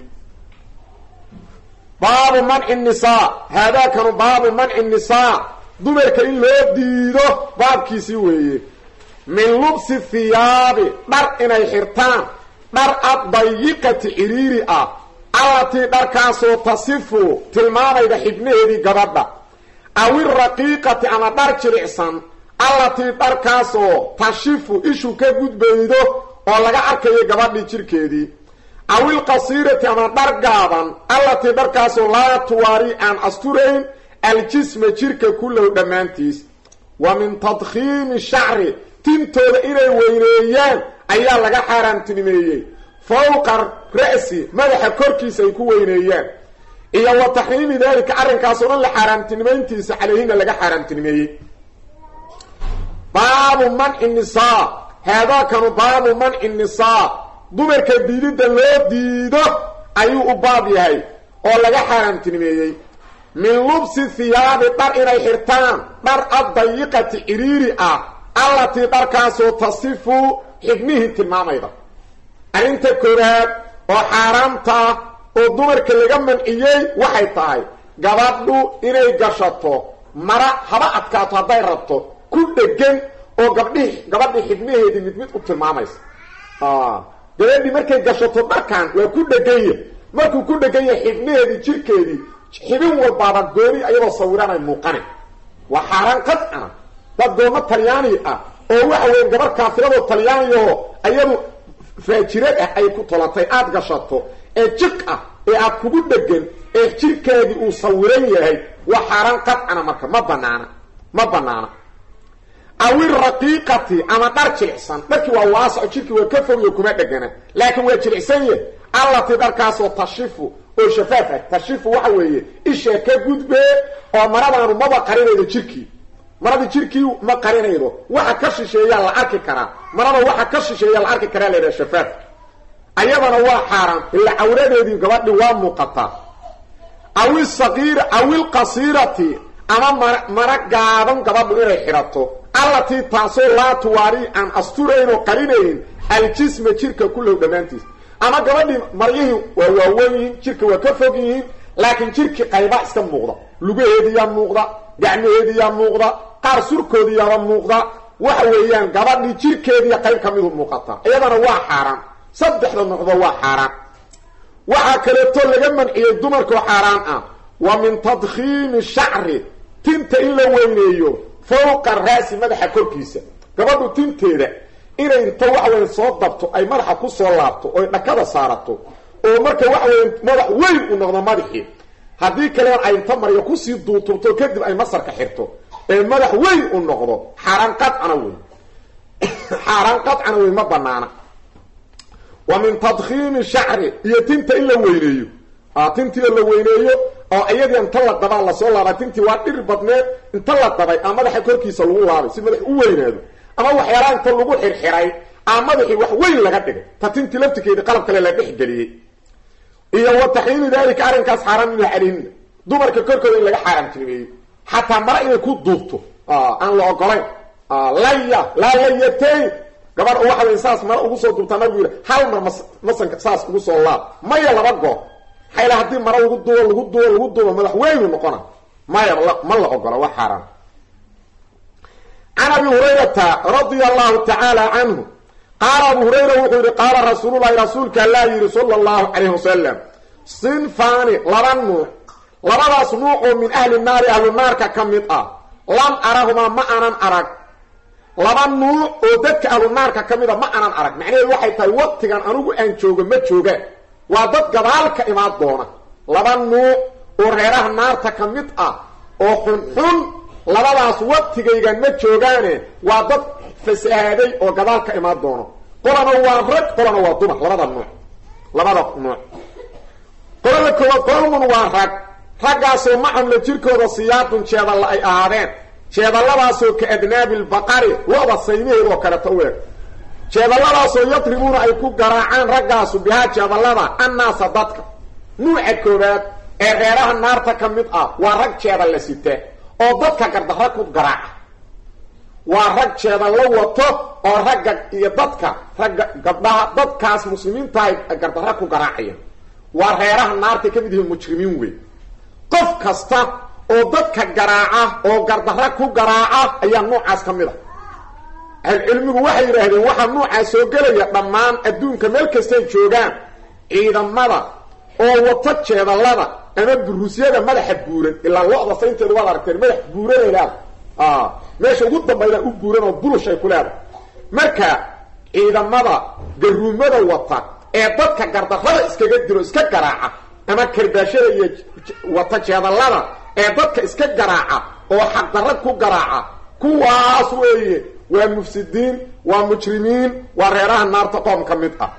baabu manci nisaa hada kanu baabu manci nisaa dumarka in loo diido baabkiisii weeye min lubsi thiyaabi dhar inay xirtaan dhar addayiqati ciriiri ah التي دركاسو تصفو تلماميدا حبنهدي غبادها aw irraqiiqati ama dhar jilicsan allatii dharkaasoo tashifu ishu ka gudbaydo oo laga arkayo gabadhii jirkeedii aw ilqasiirati ama dhar gaaban allatii dharkaasoo laa tuwaari aan asturayn aljisma jirka kullow dhammaantiis wa min tadkhiimi shacri tintooda inay weyneeyaan ayaa laga xaaraamtinimeeyey fawqa ra'si madaxa korkiisa ay ku weyneeyaan iyo wa taxriimi daalika arrinkaasoo dhan la xaaraamtinimayntiisa calayhina laga xaaraamtinimeeyey baabu manci nisaa haadaakanu baabu manci nisaa dumarka diididda loo diido ayuu u baab yahay oo laga xaaraamtinimeeyey min lubsi hiyaabi dhar inay xirtaan dhar addayiqati ciriiri ah allatii dharkaasoo tasifu xibnihii tilmaamayda arrinta koowaad oo xaaraamta oo dumarka laga manciyey waxay tahay gabadhu inay gashato mara haba adkaato hadday rabto ku dhegan oo gabdhii gabadhii xibnaheedii mid mid u tilmaamaysa gabadhii markay gashato dharkan waa ku dheganya markuu ku dhegan yahay xibnaheedii jirkeedii xibin walbaaba gooni ayadoo sawiranay muuqane waa xaaraan qadcana dad dooma talyaani ah oo waxa weeye gabar kaafirado talyaaniyaho ayadu faajirad ah ay ku tolatay aada gashato ee jiq ah ee aad kugu dhegan ee jirkeedii uu sawiran yahay waa xaaraan qadcana marka ma banaana ma banaana aw irraqiiqati ama dhar jilicsan dharkii waa waasaco jirkii waa ka fogyo kuma dhegana laakiin waa jilicsan yahay allatii dharkaasoo tashifu oo shafaaf ah tashifu waxa weeye isha ka gudbee oo maradaanu maba qarinaydo jirkii marada jirkii ma qarinaydo waxa ka shisheeyaa la arki karaa marada waxa ka shisheeyaa la arki karaa leedahay shafaaf ayadana waa xaaraan ila cawradeedii gabadhi waa muuqataa aw isaqiira aw ilqasiirati ama mara gaaban gabadhu inay xirato allatii taasoo laa tuwaari aan asturayn oo qarinayn aljisma jirka kullow dhammaantiis ama gabadhii maryihii waa waaweyn yihiin jirka waa ka fog yihiin laakiin jirkii qaybaa iska muuqda lugaheediyaa muuqda gacmaheediyaa muuqda qaar surkoodiyaaba muuqda waxa weeyaan gabadhii jirkeediiya qayb ka midu muuqata iyadana waa xaaraan saddexda noqdo waa xaaraan waxaa kaleeto laga manciyey dumarkoo xaaraan ah wa min tadkhiimi shacri tinta in la weyneeyo fawqa ra'si madaxa korkiisa gabadhu tinteeda inay inta waxa weeye soo dabto ay madaxa ku soo laabto oo dhakada saarato oo marka waxa weeye madax weyn u noqdo madaxii haddii kalena ay inta maryo kusii duutubto kadib ay masarka xirto ee madax weyn u noqdo xaaraan qadcana weyn xaaraan qadcana weyn ma banaana wa min tadkhiimi shacri iyo tinta in la weyneeyo tintii la weyneeyo oo iyadii inta la dabaa lasoo laabay tintii waa dhir badneed inta la dabay ama madaxa korkiisa lagu laabay si madax u weynaado ama waxyaalaha inta lagu xirxiray ama madaxii wax weyn laga dhigay ta tintii laftikeedii qalab kale la dhex geliyey iyo wa taxriimi daalika arrinkaas xaaraan inuu calayhina dumarka korkooda in laga xaaraamtinimeeyey xataa mara inay ku duubto aan la ogolayn laya laa layatayn gabar waxa weyn saas mara ugu soo duubtaa nabigu yidhi hal mar mas masanka saas ugu soo laab maya laba goor xayla haddii mara lagu duubo lagu duubo lagu duubo madax weynu noqona maya ma la ogola waa xaaraan can abi hurayrata radia allahu tacaala canhu qaala abu hurayra wuxuu yidhi qaala rasuululahi rasuulka allaa yidhi sala allahu calayhi wasalam sinfaani laba nuuc labadaas nuuc oo min ahli naari ahlu naarka ka mid ah lam arahumaa ma anan arag laba nuuc oo dadka ahlu naarka ka mid a ma anan arag macnaheedu waxay tahay waqtigan anugu aan joogo ma joogaan waa dad gadaalka imaan doona laba nuuc oo reeraha naarta ka mid ah oo xunxun labadaas waqtigaygan ma joogaane waa dad fasaaday oo gadaalka imaan doono qolana waa rag qolana waa dumar labada nuuc labada nuuc qolada koowaad qolmun waa rag raggaasoo macam la jirkooda siyaadun jeedalla ay ahaadeen jeedalladaasoo ka adnaabi lbaqari lo-da saynaheed oo kaleto u eg jeedalladaasoo yadribuuna ay ku garaacaan raggaasu bihaa jeedallada annaasa dadka nuuca koowaad ee reeraha naarta ka mid ah waa rag jeedalla sita oo dadka gardarra ku garaaca waa rag jeedallo wato oo ragga iyo dadka ragga gabdhaha dadkaas muslimiintahay gardarra ku garaacaya waa reeraha naartay ka mid yihiin mujrimiin wey qof kasta oo dadka garaaca oo gardarra ku garaaca ayaa noocaas ka mid a ahlucilmigu waxay yidhaahdeen waxaa noocaas soo gelaya dhammaan adduunka meel kastay joogaan ciidamada oo wato jeedallada ama duruusyada madaxa buuran ilaa looda saynteedu waa aragteen madax buuranayna ah meesha ugu dambayda u buuran oo bulushay ku leedahay marka ciidamada garuumada wata ee dadka gardarrada iskaga diro iska garaaca ama karbaashada iyo wata jeedalada ee dadka iska garaaca oo xaq darro ku garaaca kuwaas weeye waa mufsidiin waa mujrimiin waa reeraha naarta qoom ka mid ah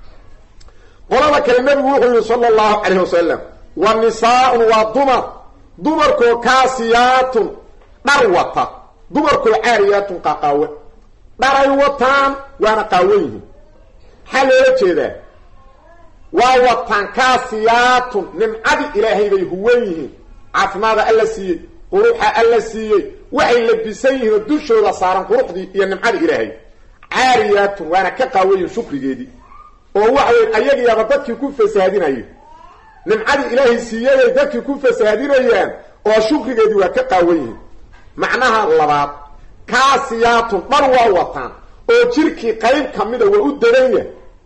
qolada kale nabigu wuxuu yiri sallallahu alayhi wasallam wa nisaa'un wa dumar dumarku kaasiyatun darwata dumarku aariyatun qaqawa daray watan waana qaawayn hal loo jeedaa waa watan kaasiyatun nimcadi ilaahay bay huwayeen afmaada alla siiyay quruxa alla siiyay waxay labisayihiin dushooda saaran quruxdii iyo nimcadi ilaahay aariyatun waana ka qaawayn shukrigeedii oo waxay ayagiiba dadkii ku fasaadinayeen nimcadi ilaahay siiyay dadkii ku fasaadinayeen oo shukrigeedii waa ka qaawayn macnaha labaad kaasiyatun darwa watan oo jirkii qayb kamida waa u dareeyay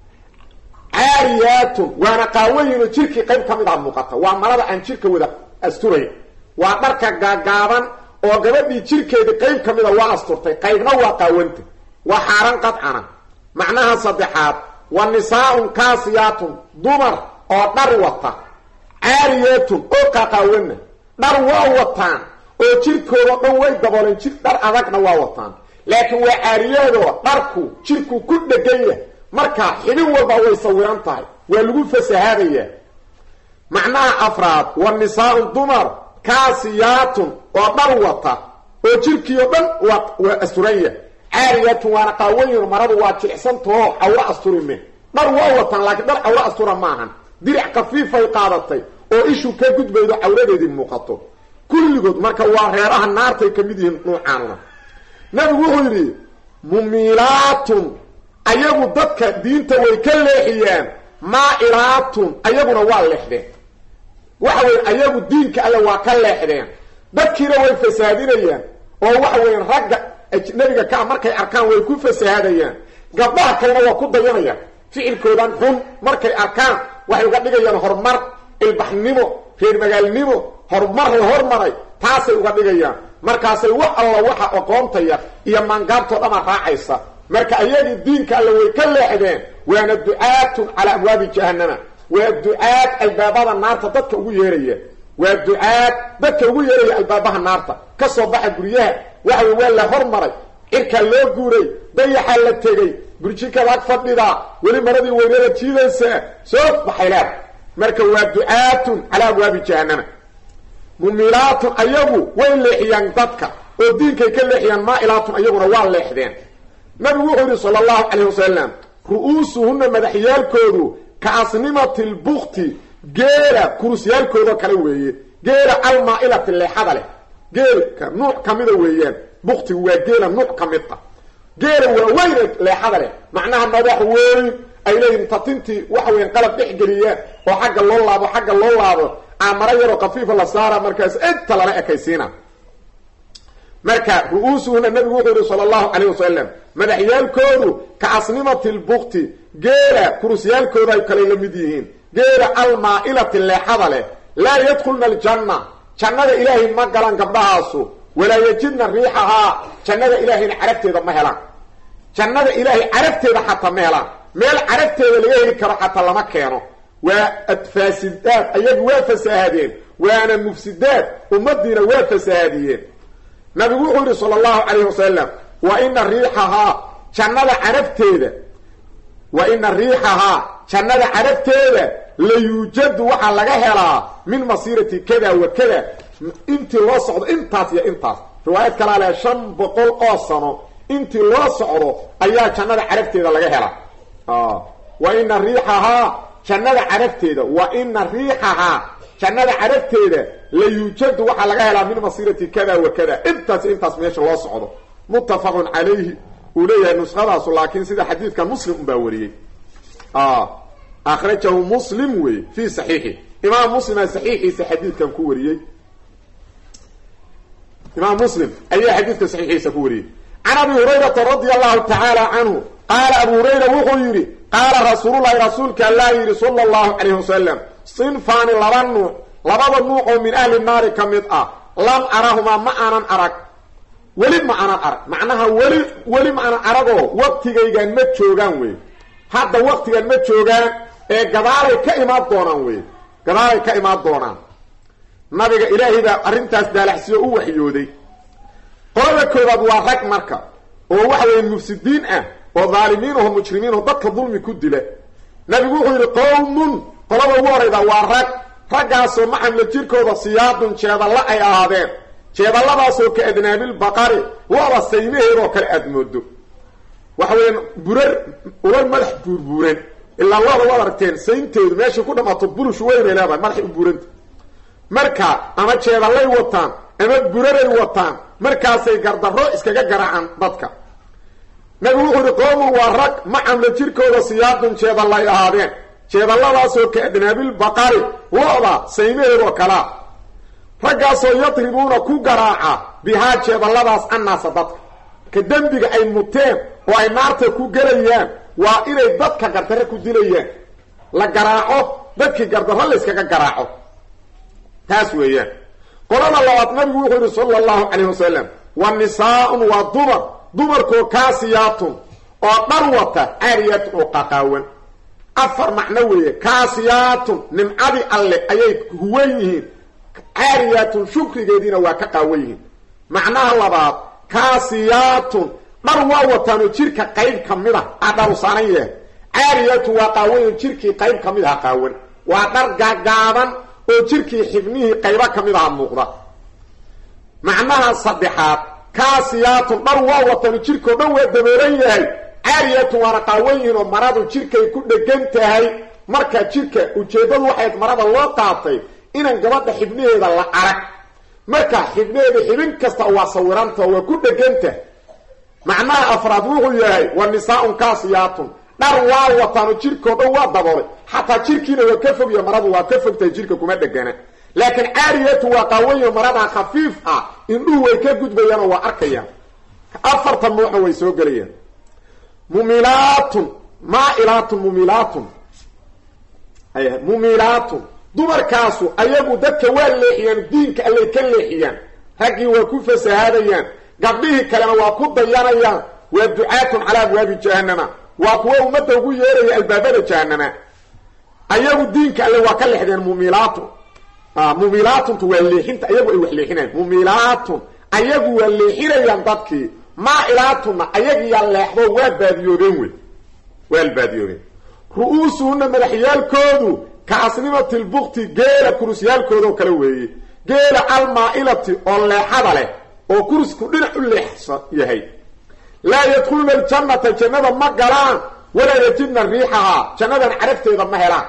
aariyatun waana qaawayn oo jirkii qayb kamida muuqata waa marada aan jirka wada asturay waa dharka gaagaaban oo gabadhii jirkeedii qayb kamida waa asturtay qaybna waa qaawanta waa xaaran qadcana macnaha saddexaad wa nisaa'un kaasiyatun dumar oo dhar wata aariyatun oo qaqawana dhar waa wataan oo jirkooda dhan way dabooleen jir dhar adagna waa wataan laakiin waa aariyado dharku jirku ku dhagaya marka xidin walba way sawiran tahay waa lagu fasahaadaya macnaha afraad wa nisaa'un dumar kaasiyatun oo dhar wata oo jirkiyo dhan waa asturaya aariyatun waana qaawayn maradu waa jilcsantaho awra asturime dhar waa watan laakiin dhar awra astura maahan diric qafiifay qaadatay oo ishu ka gudbaydo awradeedii muuqato kulligood marka waa reeraha naartay kamid yihiin nuucaanuna nabigu wuxuu yidhi mumilaatun ayagu dadka diinta way ka leexiyeen maa'ilaatun ayaguna waa leexdeen waxa weyn ayagu diinka alla waa ka leexdeen dadkiina way fasaadinayaan oo waxa weyn ragga ajnabiga ka markay arkaan way ku fasaadayaan gabdhaha kalena waa ku dayanayaan ficilkoodan xun markay arkaan waxay uga dhigayaan horumar ilbaxnimo reer magaalnimo horumar la hormaray taasay uga dhigayaan markaasay wax alla waxa aqoontaya iyo mangaabto dhama raacaysa marka ayagii diinka alla way ka leexdeen waana ducaatun ala abwaabi jahannama waa ducaat albaabada naarta dadka ugu yeeraya waa ducaat dadka ugu yeeraya albaabaha naarta ka soo baxa guriyaha waxa waa la hormaray irka loo guuray dayaxa la tegay burjika laag fadhida wali maradii weynada jiidaysa soo baxayla marka waa ducaatun ala abwaabi jahannama mumilaatun ayagu way leexiyaan dadka oo diinkay ka leexiyaan maa'ilaatun ayaguna waa leexdeen nabigu wuxuu yiri sallallahu alayhi wasallam ru'usuhunna madaxyaalkoodu ka asnimatil bukhti geera kursiyaalkooda kala weeye geera almaa'ilati leexada leh geelka nuuc kamida weeyaan bukhti waa geela nuuc kamida geera waa weyn leexada leh macnaha madax weyn ay leeyihiin tatintii waxa weyn qalab dhex geliya oo xagga loo laabo xagga loo laabo amara yaro qafiifa la saara markaas inta la ekaysiina marka ru'usuhuna nabigu wuxuu sallallahu alayhi wasallam madaxyaalkoodu ka asnimatil bukhti geera kursiyaalkooda ay kala lamid yihiin geera almaa'ilati leexada leh la yadkhulna aljanna jannada ilaahi ma galan gabdhahaasu wala yajidna riihaha jannada ilaahi carafteeda ma helaan jannada ilaahi carafteeda hatta ma helaan meel carafteeda laga heli karo hatta lama keeno waa adfaasidaad ayagu waa fasaadeen waana mufsidaad ummadiina waa fasaadiyeen nabigu wuxuu yiri sallallahu alayhi wasallam wa inna riihaha jannada carafteeda wa inna riihaha jannada carafteeda la yujadu waxa laga helaa min masirati kada wa kada inti loo socdo intaas iyo intaas riwaayad kale la shan boqol oo sano inti loo socdo ayaa jannada carafteeda laga helaa ah wa inna riihaha jannada carafteeda wa inna riihaha jannada carafteeda la yujadu waxa laga helaa min masirati kada wa kada intaas intaas meesha loo socdo muttafaqun alayhi uleeyahay nuskhadaas laakiin sida xadiidka muslim baa wariyay ah akhrajahu muslim wi fi sahihi imam muslim sahihi sa xadiidkan ku wariyay imam muslim ayaa xadiidka sahihiisa ku wariyay عن أبي هريرة رضي الله تعالى عنه قال أبو هريرة وحيري قال رسول الله رسولك الله صلى الله عليه وسلم صنفان لبنو labada nuuc oo min ahli naari ka mid ah lam arahuma ma aanan arag weli ma aanan arag macnaha weli weli ma aanan aragoo waqtigaygan ma joogaan wey hadda waqtigan ma joogaan ee gadaalay ka imaan doonaan wey gadaalay ka imaan doonaan nabiga ilaahay baa arrintaas daalaxsiyo u waxyooday qolada koobaad waa rag marka oo waxa weeye mufsidiin ah oo dhaalimiin oo mujrimiin oo dadka dulmi ku dila nabigu wuxuu yidhi qowmun qolada ugu horayda waa rag raggaasoo maxamla jirkooda siyaadun jeedalla ay ahaadeen jeedalladaasoo ka adnaabil baqari looda saymaheedoo kale aada moodo waxa weeyaan burar ulal madax buurbuuran ilaa looda waad aragteen saynteedu meeshay ku dhammaato bulush weynay leedahay madaxay u buuranta marka ama jeedallay wataan ama buraray wataan markaasay gardarro iskaga garaacaan dadka nabigu wuxuu yidhi qoomun waa rag macamla jirkooda siyaadun jeedallay ahaadeen jeedalladaasoo ka adnaabil baqari looda saymaheedoo kalea raggaasoo yadribuuna ku garaaca bihaa jeedalladaas annaasa dadka ka dembiga ay muteen oo ay naarta ku gelayaan waa inay dadka gardarro ku dilayaan la garaaco dadkii gardarro layskaga garaaco taas weeyaan qolada labaad nabigu wuxuu yidhi sala allahu calayh wasalam wa nisaa-un waa dumar dumarkoo kaasiyaatun oo dhar wata caariyaatun oo qaqaawan afar macno weeye kaasiyaatun nimcadii alle ayay huwan yihiin caariyaatun shukrigeediina waa ka qaawan yihiin macnaha labaad kaasiyaatun dhar waa wataanoo jirka qayb ka mid a a dharu saaran yahay caariyaatun waa qaawanyihin jirkii qayb ka mid aha qaawan waa dhar gaagaaban oo jirkii xibnihii qaybo ka mid aha muuqda macnaha saddexaad kaasiyaatun dhar waa wataanoo jirkao dhan waa daboolan yahay caariyatun waana qaawan yihiin oo maradu jirkay ku dhegan tahay marka jirka ujeeddadu waxayd marada loo qaatay inaan gabadha xibnaheeda la arag marka xibnaheeda xibin kasta waa sawiranta waa ku dheganta macnaha afraad wuxuu yahay wa nisaa-un kaasiyaatun dhar waa wataano jirkoo dhan waa daboolay xataa jirkiina waa ka fogya maradu waa ka fogtahay jirka kuma dhegana laakiin caariyatu waa qaawanyo maradaa khafiif ah indhuhu way ka gudbayaan oo waa arkayaan afartan nuuxa way soo gelayaan mumilaatun maa'ilaatun mumilaatun ay mumilaatun dumarkaasu ayagu dadka waa leexiyaan diinka allay ka leexiyaan raggii waa ku fasahaadayaan gabdhihii kalena waa ku dayanayaan waa ducaatun calaa abwaabi jahannama waa kuwa ummadda ugu yeeraya albaabada jahannama ayagu diinka alle waa ka leexdeen mumilaatun mumilaatuntu waa leexinta ayagu ay wax leexinayaan mumilaatun ayagu waa leexinayaan dadkii maailaatunna ayagiyaa leexdo waa baadiyoobeen wey waa albaadiyoobeen ru-uusuhunna madaxyaalkoodu ka asnimati lbukti geela kurusyaalkoodao kale weeye geela almaa-ilati oo leexada leh oo kurusku dhinac u leexsan yahay laa yadkhuluna aljannata jannada ma galaan walaa yajidna riixahaa jannadan carabteeda ma helaan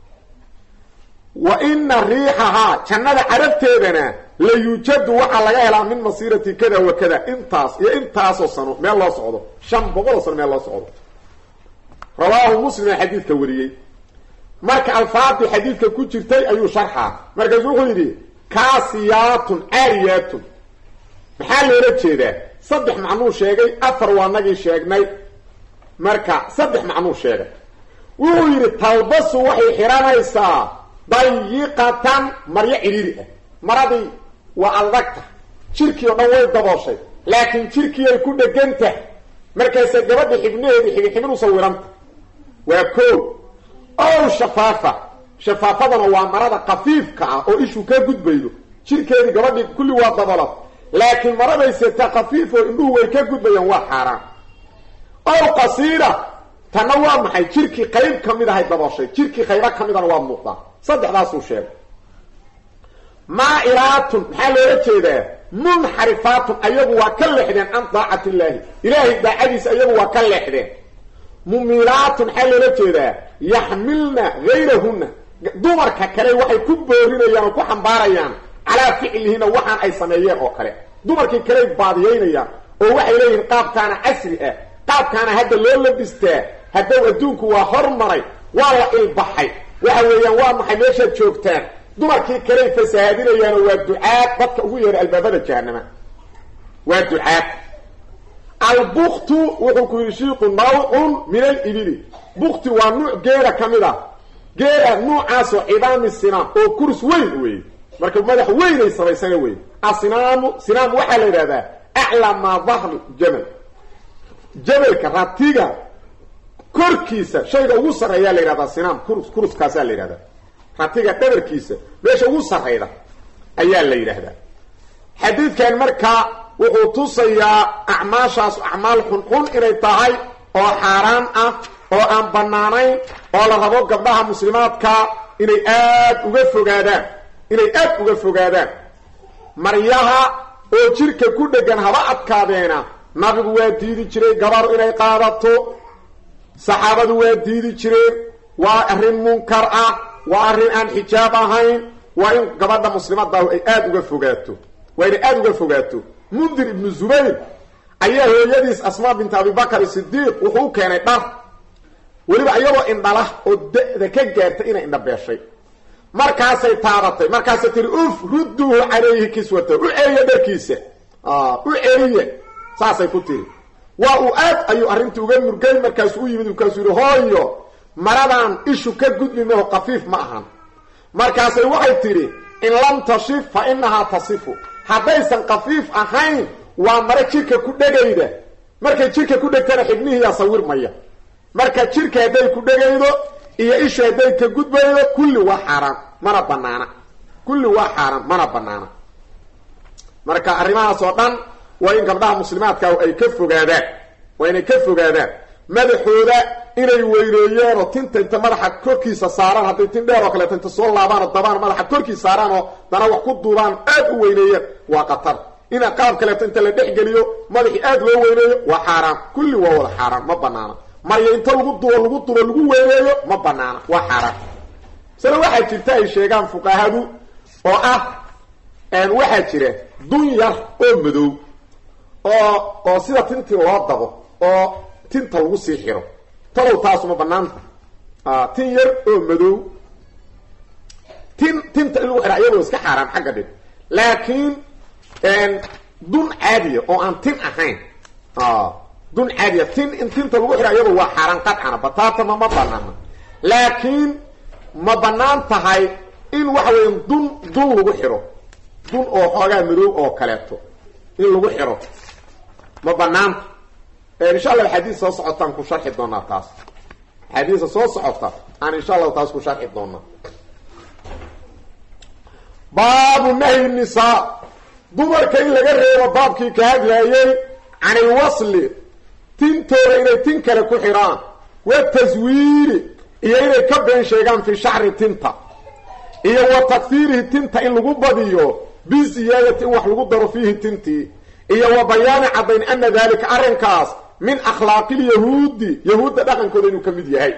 wa ina riixahaa jannada carabteedana la yuujadu waxaa laga helaa min masiirati kada wa kada intaas iyo intaasoo sano meel loo socdo shan boqoloo sano meel loo socdo rawaahu muslima xadiidka wariyey marka alfaadii xadiidka ku jirtay ayuu sharxaa markaasu wuxuu yidhi kaasiyaatun caariyaatun maxaa loola jeedaa saddex macnuu sheegay afar waa nagii sheegnay marka saddex macnuu sheegay wuxuu yidhi talbasu waxay xihanaysaa dayiqatan maryo cidhiiri ah maradii waa adagta jirkii oo dhan way dabooshay laakiin jirkii ay ku dhegantah markaase gabadha xibnaheedii xibin xibin u sawiranta waa koo ow shafaafa shafaafadana waa marada kafiifka ah oo ishu ka gudbaydo jirkeedii gabadhii kulli waa daboolad laakiin maradayseta kafiif oo indhuhu way ka gudbayaan waa xaaraan ow qasiira tanna waa maxay jirkii qayb ka mid ahay dabooshay jirkii qayba ka midana waa muuqdaa saddexdaasuu sheegay maa'ilaatun maxaa loola jeedaa munxarifaatun ayagu waa ka leexdeen can daacati illaahi ilaahay daacadiisa ayagu waa ka leexdeen mumilaatun maxaa loola jeedaa yaxmilna gayrahunna dumarka kale waxay ku boorinayaan oo ku xambaarayaan calaa ficlihina waxaan ay sameeyeen oo kale dumarkii kaley baadiyaynayaan oo waxay leeyihiin qaabkaana casri ah qaabkaana hadda loo labistaa haddow adduunku waa hormaray waa la ilbaxay waxa weeyaan waa maxay meeshaad joogtaan dumarkii kaley fasahaadinayaanoo waa ducaad dadka ugu yeeray albaabada jahannama waa ducaad albuktu wuxuu ku yidhi shiiku nawcun min alibili bukti waa nuuc geela ka mid ah geela nuucaas oo cidaami sinaam oo kurs weyn weey marka madax weyn ay sameeysan weey asnaamu sinaam waxa la yiraahdaa a'la ma dhahr jamal jabalka ratiga korkiisa shayga ugu sareeya la yiraahdaa sinaam kurs kurs kaas la yiraahdaa ratiga dhabarkiisa meesha ugu sareeyda ayaa la yiraahdaa xadiidkan marka wuxuu tusayaa acmaashaas acmaal xun xun inay tahay oo xaraan ah oo aan banaanayn oo la rabo gabdhaha muslimaadka inay aad uga fogaadaan inay aad uga fogaadaan maryaha oo jirka ku dhagan haba adkaadeena nabigu waa diidi jiray gabar inay qaadato saxaabadu waa diidi jireen waa arrin munkar ah waa arrin aan xijaab ahayn waa in gabadha muslimadda ay aad uga fogaato waa inay aad uga fogaato mundir ibn zubayr ayaa hooyadiis asmaa bint abi bakr siddiq wuxuu keenay dhar waliba ayagoo indhala oo da ka gaartay inay indhabeeshay markaasay taabatay markaasay tiri uf rudduhu calayhi kiswata u eeyo dharkiisa ah u eeyo saasay ku tiri waa uu aad ayuu arrintu uga murgay markaas uu yimid kaas uu hooyo maradan ishu ka gudbinayo qafiif ma ahan markaasay waxay tiri in lam tashif fa innaha tasifu hadaysan qafiif ahayn waa mara jirka ku dhagayda markay jirka ku dhagtana xibnihiisa sawir maya marka jirka haday ku dhagaydo iyo isha haday ka gudbaydo kulli waa xaraam mana banaana kulli waa xaraam mana banaana marka arrimahaas oo dhan waa in gabdhaha muslimaadka ay ka fogaadaan waa inay ka fogaadaan madaxooda inay weyreeyeen oo tinta inta madaxa korkiisa saaran haday tin dheer oo kale tinta soo laabaan dabaan madaxa korkiisa saaran oo dana wax ku duubaan aad u weyneeyeen waa qatar ina qaab kale inta la dhexgeliyo madaxi aad loo weyneeyo waa xaraam kulli waa wada xaraam ma banaana marya inta lagu duubo lagu duubo lagu weyneeyo ma banaana waa xaraam sida waxa jirta ay sheegaan fuqahadu oo ah aan waxa jira dunyar oo madow oo oo sida tinti loo dabo oo tinta lagu sii xiro talow taas ma banaanta ah tin yar oo madow tin tinta lagu xiro ayadoo iska xaraam xagga dhig laakiin een dun caadiya oo aan tin ahayn ah dun caadiya tin in tinta lagu xiro ayadoo waa xaraam qadcana bataata ma banaana laakiin ma banaan tahay in waxa weyn dun dun lagu xiro dun oo xoogaa madow oo kaleeto in lagu xiro ma banaan ان شاء الله الحديث سو سقطان كو شرح دونا تاس حديث سو سقطا ان ان شاء الله تاس كو شرح دونا باب نهي النساء دمر كاين لغا ريبو بابكي كهادلايي عن الوصل تنتور الى تنكل كو خيران والتزوير الى كبن شيغان في شعر تنتا iyo وتكثيره تنتا ان لغو بديو بزياده wax lagu daro fihi tinti iyo وبيان عدين ان ذلك ارنكاس من اخلاق اليهود يهود دقنكود انه كميد yahay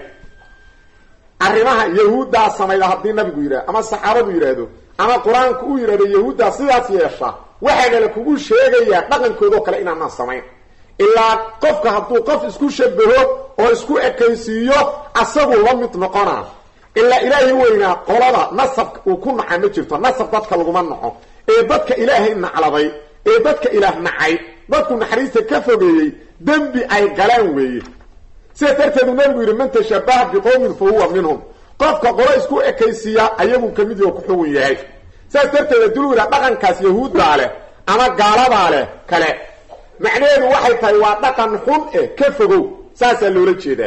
arimaha yahuuda sameeyay hadii nabigu yiraahdo ama saxaabadu yiraahdo ama quraanku uu yiraahdo yahuuda sidaas yeesha waxa la kugu sheegaya dhaqankooda kale inaan sameeyn illa qofka haduu qof isku shabaho oo isku ekaysiyo asagu la mid noqona illa ilaahi weyna qolada nasab uu ku nacay ma jirto nasab dadka lagu manaco ee dadka ilaahay nacladay ee dadka ilaah nacay dadku naxariista ka fogeeyay dambi ay galaan weeye سيترتد النبي يقول من تشبه بقوم فهو منهم قفك قريش كو اكيسيا ايغو كميد يو كخوي yahay سيترتد دلو دقن كاس يهود باله اما غالبا له كله معناه waxay tahay waa dhaqan xun ee ka fogow saas loo jeedaa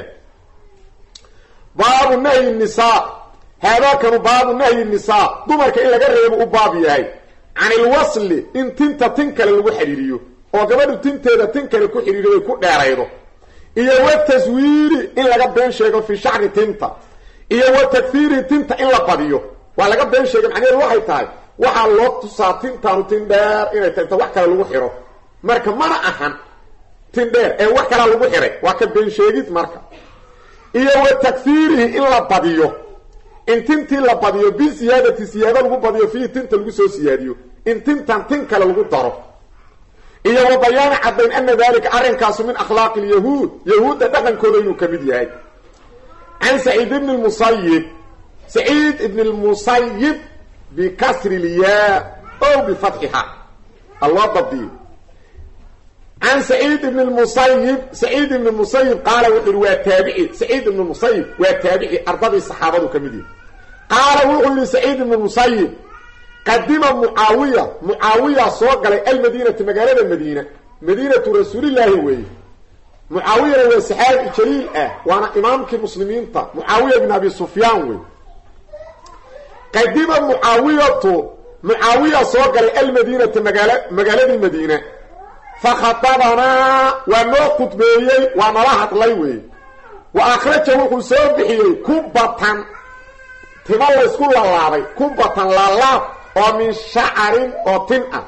baabu nahy nisaa hada kan baabu nahy nisaa dumarka in laga reebo u baab yahay aan il wasl in tinta tin kale lagu xiriiriyo oo gabadhu tinteeda tin kale ku xiriiriyo ku dheeraydo iyo watazwiiri in laga been sheego fi shacri tinta iyo watakfiiri tinta in la qadiyo waa laga been sheego macnaheedu waxay tahay waxa loo tusaa tinta tin dheer inay tahay wax kale lagu xiro marka mana ahan tin dheer ee wax kale lagu xiray waa ka been sheegid marka iyo watakfiiri in la qadiyo in tinti la qadiyo bi siyaadati siyaada lagu qadiyo fi tinta lagu soo siyaadiyo in tintan tin kale lagu daro iyo وبيان عدين ان ذلك ارنكاس من اخلاق اليهود يهود دقنكودا انه كميد yahay عن سعيد بن المسيب سعيد بن المسيب بكسر الياء او بفتحها الله ضبطي عن سعيد بن المسيب سعيد بن المسيب قال وحر تابعي سعيد بن المسيب وتابعي أرضي الصحابة كمدين قال وحر سعيد بن المسيب قدم معاوية معاوية صوق على المدينة مقالة المدينة مدينة رسول الله وي معاوية هو صحابي جليل اه وانا امامك المسلمين طا معاوية بن ابي سفيان وي قدم معاوية معاوية صوق على المدينة مقالة مقالة المدينة فخطبنا ونوقت بيي ونراحت ليوي واخرجه وحو سوبحيي كبة تماليس كل اللابي كبة للاب ومن شعر وطنع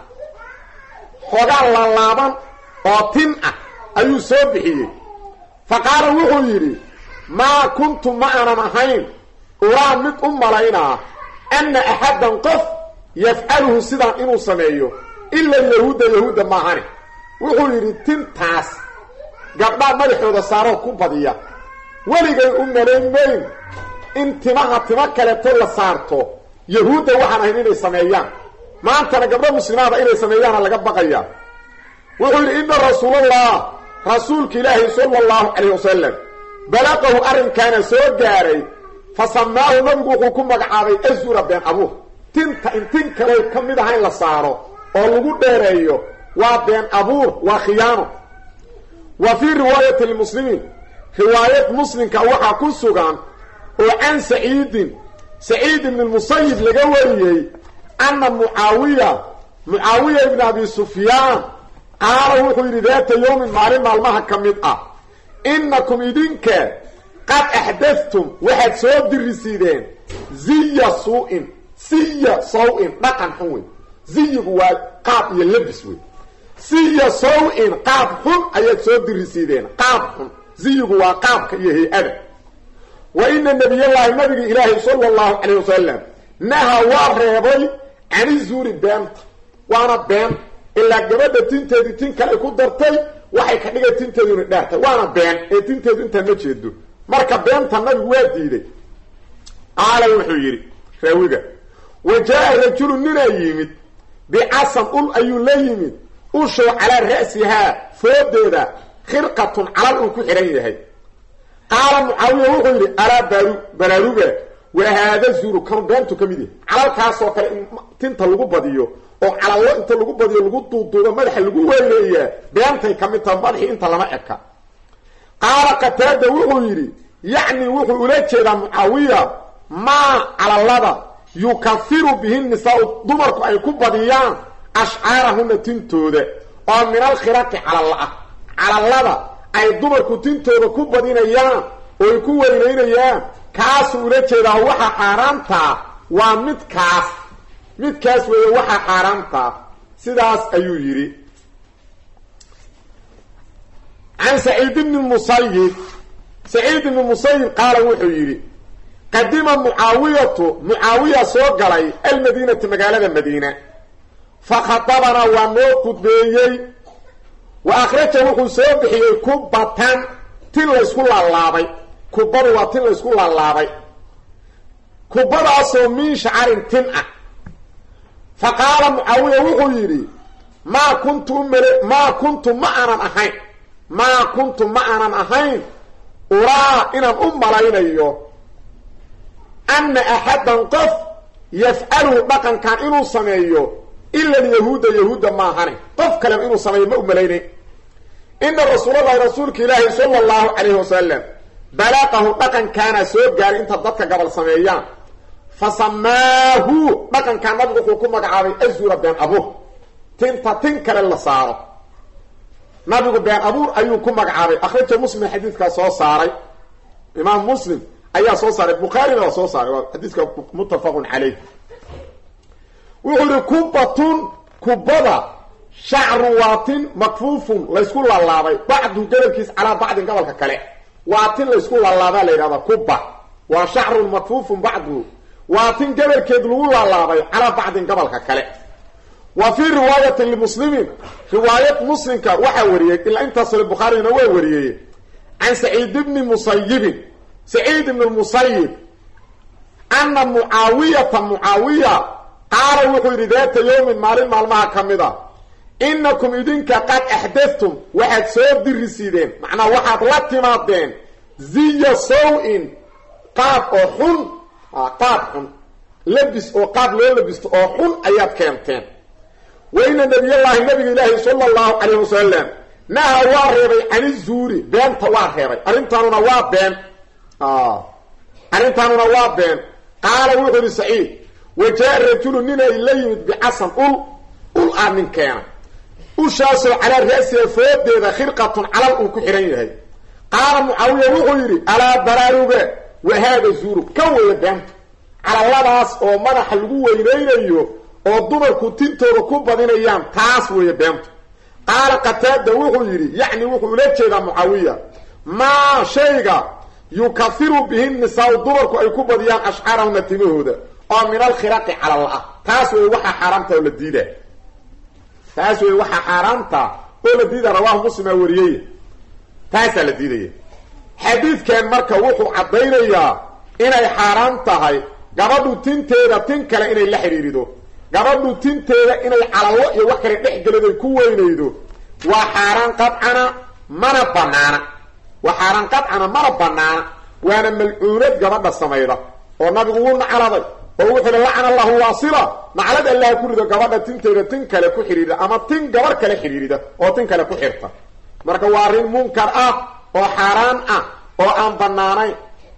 خوغان للابا وطنع ايو سوبحيي فقال وحو يري ما كنتم معنا مهين ورامت ام لينا ان احدا قف يفعله سيدا انو سميه الا اليهود يهود معاني wuxuu yiri tintaas gabdha madaxooda saaro ku badiya waligay u maleeyeen in timaha tima kale to la saarto yahuuda waxaan ahayn inay sameeyaan maanta gabdha muslimaada inay sameeyaan laga baqaya wuxuu yiri inna rasuulullah rasuulka ilaahi sallallahu alayhi wasallam balaqahu arin kana soo gaaray fasamaahu nabigu wuxuu ku magacaabay azura been abu tinta intin kale kamid ahayn la saaro oo lagu dheereeyo وبين أبور وخيانه وفي رواية المسلمين رواية مسلم كوحا كنسوغان وعن سعيد سعيد بن المسيب لقوريه أن معاوية معاوية بن أبي سفيان قال وحير ذات يوم معلم المها كمدأ إنكم إذنك قد أحدثتم واحد سواب الرسيدين زي سوء سي سوء نقن حوي زي هو قاب يلبسوي سي سوء قاب حن أيات سواب الرسيدين قاب حن زي هو قاب كيه أدب وإن النبي الله النبي إلهي صلى الله عليه وسلم نهى وارهبي عن الزور بانت وانا بان إلا قبادة تنتهي تنكا يكون درتي waxay ka dhigay tinteedu dhaarta waana been ee tinteedu inta ma jeedo marka beenta nabi waa diiday aala wuxuu yiri raawiga wajaa rajul nina yimid bi asam ul ayu la yimid usho ala ra'siha foodeeda khirqatun ala uu ku xiran yahay qaala muawiya wuxuu yiri ala baru bararuga wa hada zuru kan beentu kamid ala kaas oo kale tinta lagu badiyo oo calalo inta lagu badiyo lagu duuduuba madaxa lagu weereeyaa beentay kamita madaxi inta lama eka qaala qatada wuxuu yiri yaani wuxuu ula jeedaa muawiya ma calalada yukathiru bihin nisaa dumarku ay ku badiyaan ash'arahuna tintooda oo min al khiraqi calalla calalada ay dumarku tintooda ku badinayaan oo ku weereynayaan kaas ula jeedaa waxa xaraanta waa mid kaas midkaas way waxa xaraamta sidaas ayuu yiri عن سعيد بن المسيب سعيد بن المسيب قال wuxuu yiri qadima muawiyatu muawiya soo galay almadinatu magaalada madiina fakhatabana wa nuqudbeeyay wa akhraja wuxuu soo bixiyay kubatan tin la isku laalaabay kubar waa tin la isku laalaabay kubadaas oo min sha'arin tin ah فقال معاوية وحيري ما كنت ما كنت معنا أحين ما كنت معنا أحين أرى إن أم لينيو أن أحدا قف يفعله بقا كان إنه سميه إلا اليهود يهود ما هني قف كلام إنه سميه ما أم ليني إن رسول الله رسولك إلهي صلى الله عليه وسلم بلاقه بقا كان سوء قال إنت ضدك قبل سميان فسماه بكن كان نبغى كم مقعابي أزور بين أبوه تنتا تنكر اللي صار نبغى بين أبوه أيو كم مقعابي أخرج مسلم حديث كصو صاري إمام مسلم أي صو صاري بخاري ولا صو صاري حديث متفق عليه ويقول كوبة كوبة شعر واطن مكفوف لا يسكول الله بعد جلكيس على بعض قبل ككله واطن لا يسكول الله لا يرى كوبة وشعر مكفوف بعده واتن قبل كدلو الله على بعض قبل كله وفي روايه للمسلمين روايه مسلم وحوريه الا انت صل البخاري نوى وريه عن سعيد بن مسيب سعيد بن المسيب ان معاويه معاويه قال وحير ذات يوم مال مالما كمدا innakum idinka qad axdadtum waxaad soo dirisideen macnaa waxaad la timaadeen ziya saw-in qaab oo xun qaab xun labis oo qaab loo labisto oo xun ayaad keenteen wayna nabiyallaahi nabiga ilaahi sala allahu calayhi wasalam naha waa reebay cani zuuri beenta waa reebay arrintaanuna waa been arrintaanuna waa been qaala wuxuu yidhi saciid wa jaa rajulu ninay la yimid bicasan ul ul aa nin keena ushaasoo calaa ra'siha foodeeda khirqatun calal uu ku xihan yahay qaala mucaawiya wuxuu yidhi alaa baraaruga wahaada zuuru ka weya beenta calalladaas oo madaxa lagu weynaynayo oo dumarku tintooda ku badinayaan taas weeye beenta qaala qataada wuxuu yidhi yacni wuxuu ula jeedaa mucaawiya maa shayga yukafiru bihi nisaa dumarku ay ku badiyaan ashcaarahuna timahooda oo min alkhiraqi calal ah taas wey waxaa xaaraamta oo la diida taas wey waxaa xaaraamta oo la diida rawaahu muslimaa wariyey taasaa la diidaya xadiidkan marka wuxuu caddaynayaa inay xaaraam tahay gabadhu tinteeda tin kale inay la xidhiirido gabadhu tinteeda inay calallo iyo wax kale dhex geliday ku weynaydo waa xaaraan qadcana mana banaana waa xaaraan qadcana mana banaana waana malcuunad gabadha samayda oo nabigu wuu nacladay oo wuxuu hi lacana allahu waasila naclad allaha ku rido gabadha tinteeda tin kale ku xidhiirida ama tin gabar kale xidhiirida oo tin kale ku xirta marka waa arrin munkar ah oo xaaraan ah oo aan banaanayn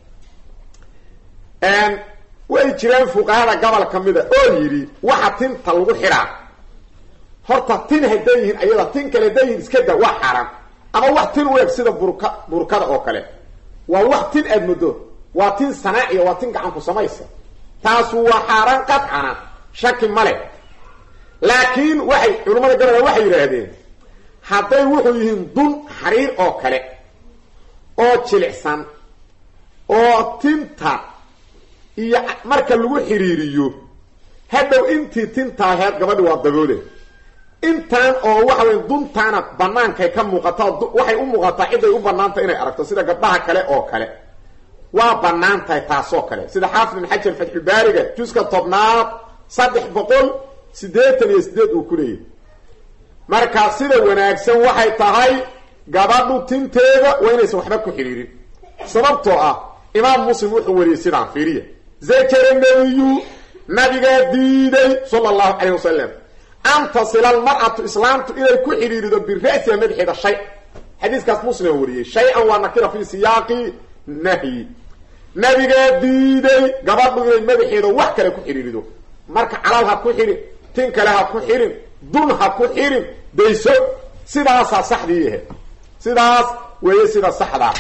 way jiraan fuqahada gobol ka mida oo yidhi waxa tinta lagu xidhaa horta tin hadday yihiin ayada tin kale hadday yihiin iska da waa xaaraan ama wax tin u eg sida burka burkada oo kale waa wax tin aad muddo waa tin sanaaciya waa tin gacan ku samaysa taasu waa xaaraan qadcana shaki male laakiin waxay culimmada gabola waxay yidhaahdeen hadday wuxuu yihiin dun xariir oo kale oo jilicsan oo tinta iyo marka lagu xiriiriyo hadhow intii tintaa heed gabadhi waa daboole intaan oo waxa weyn duntaana bannaankay ka muuqataa waxay u muuqataa ciday u bannaantahay inay aragto sida gabdhaha kale oo kale waa bannaan tahay taasoo kale sida xaafid ibn xajar fatxulbaariga juska tobnaad saddex boqol siddeetan iyo siddeed uu ku leeyahy markaa sida wanaagsan waxay tahay gabadhu tinteeda waa inaysan waxba ku xidhiirin sababtoo ah imaam muslim wuxuu wariyey sidaan fiiriya zakara nabiyu nabigaa diiday sala allahu calayh wasalam an tasila almar'atu islaamtu inay ku xidhiirido bira'siha madaxeeda shay xadiiskaas muslim wariyey shay-an waa nakira fii siyaaqi nahyi nabigaa diiday gabadhu inay madaxeeda wax kale ku xidhiirido marka calal ha ku xidhin tin kale ha ku xidhin dun ha ku xidhin dayso sidaasaa saxdii yahay sidaas weeye sida saxdaa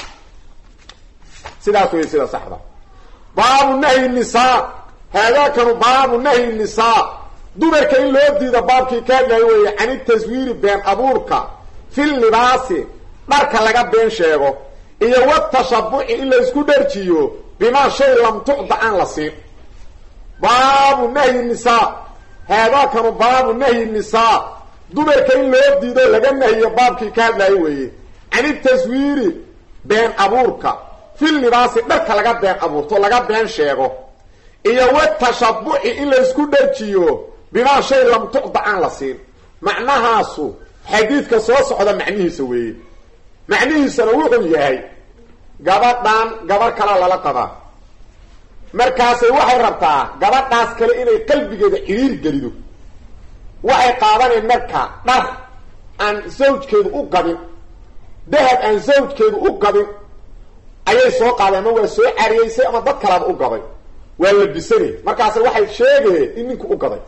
sidaas weeye sida saxda baabu nahyi nisaa haadaakanu baabu nahyi nisaa dumarka in loo diida baabkii ka hadlayo weeye cani taswiiri been abuurka fil libaasi dharka laga been sheego iyo watashabuci in la isku dharjiyo bimaa shay lam tucda aan la siin baabu nahyi nisaa haadaakanu baabu nahyi nisaa dumarka in loo diido laga nahiyo baabkii ka hadlayo weeye cani taswiiri been abuurka fil libaasi dharka laga been abuurto laga been sheego iyo watashabuci in la isku dharjiyo bimaa shay lam tucda aan la siin macnahaasu xadiidka soo socda macnihiisa weeye macnihiisana wuxuu yahay gabadhan gabar kala lala qabaa markaasay waxay rabtaa gabadhaas kale inay qalbigeeda xiriir gelido waxay qaadaneen marka dhar aan zawjkeedu u gabin dahab aan zawjkeedu u gabin ayay soo qaadeen ama waa soo cariyeysay ama dad kalaaba u gabay waa labisanay markaas waxay sheegeen in ninku u gaday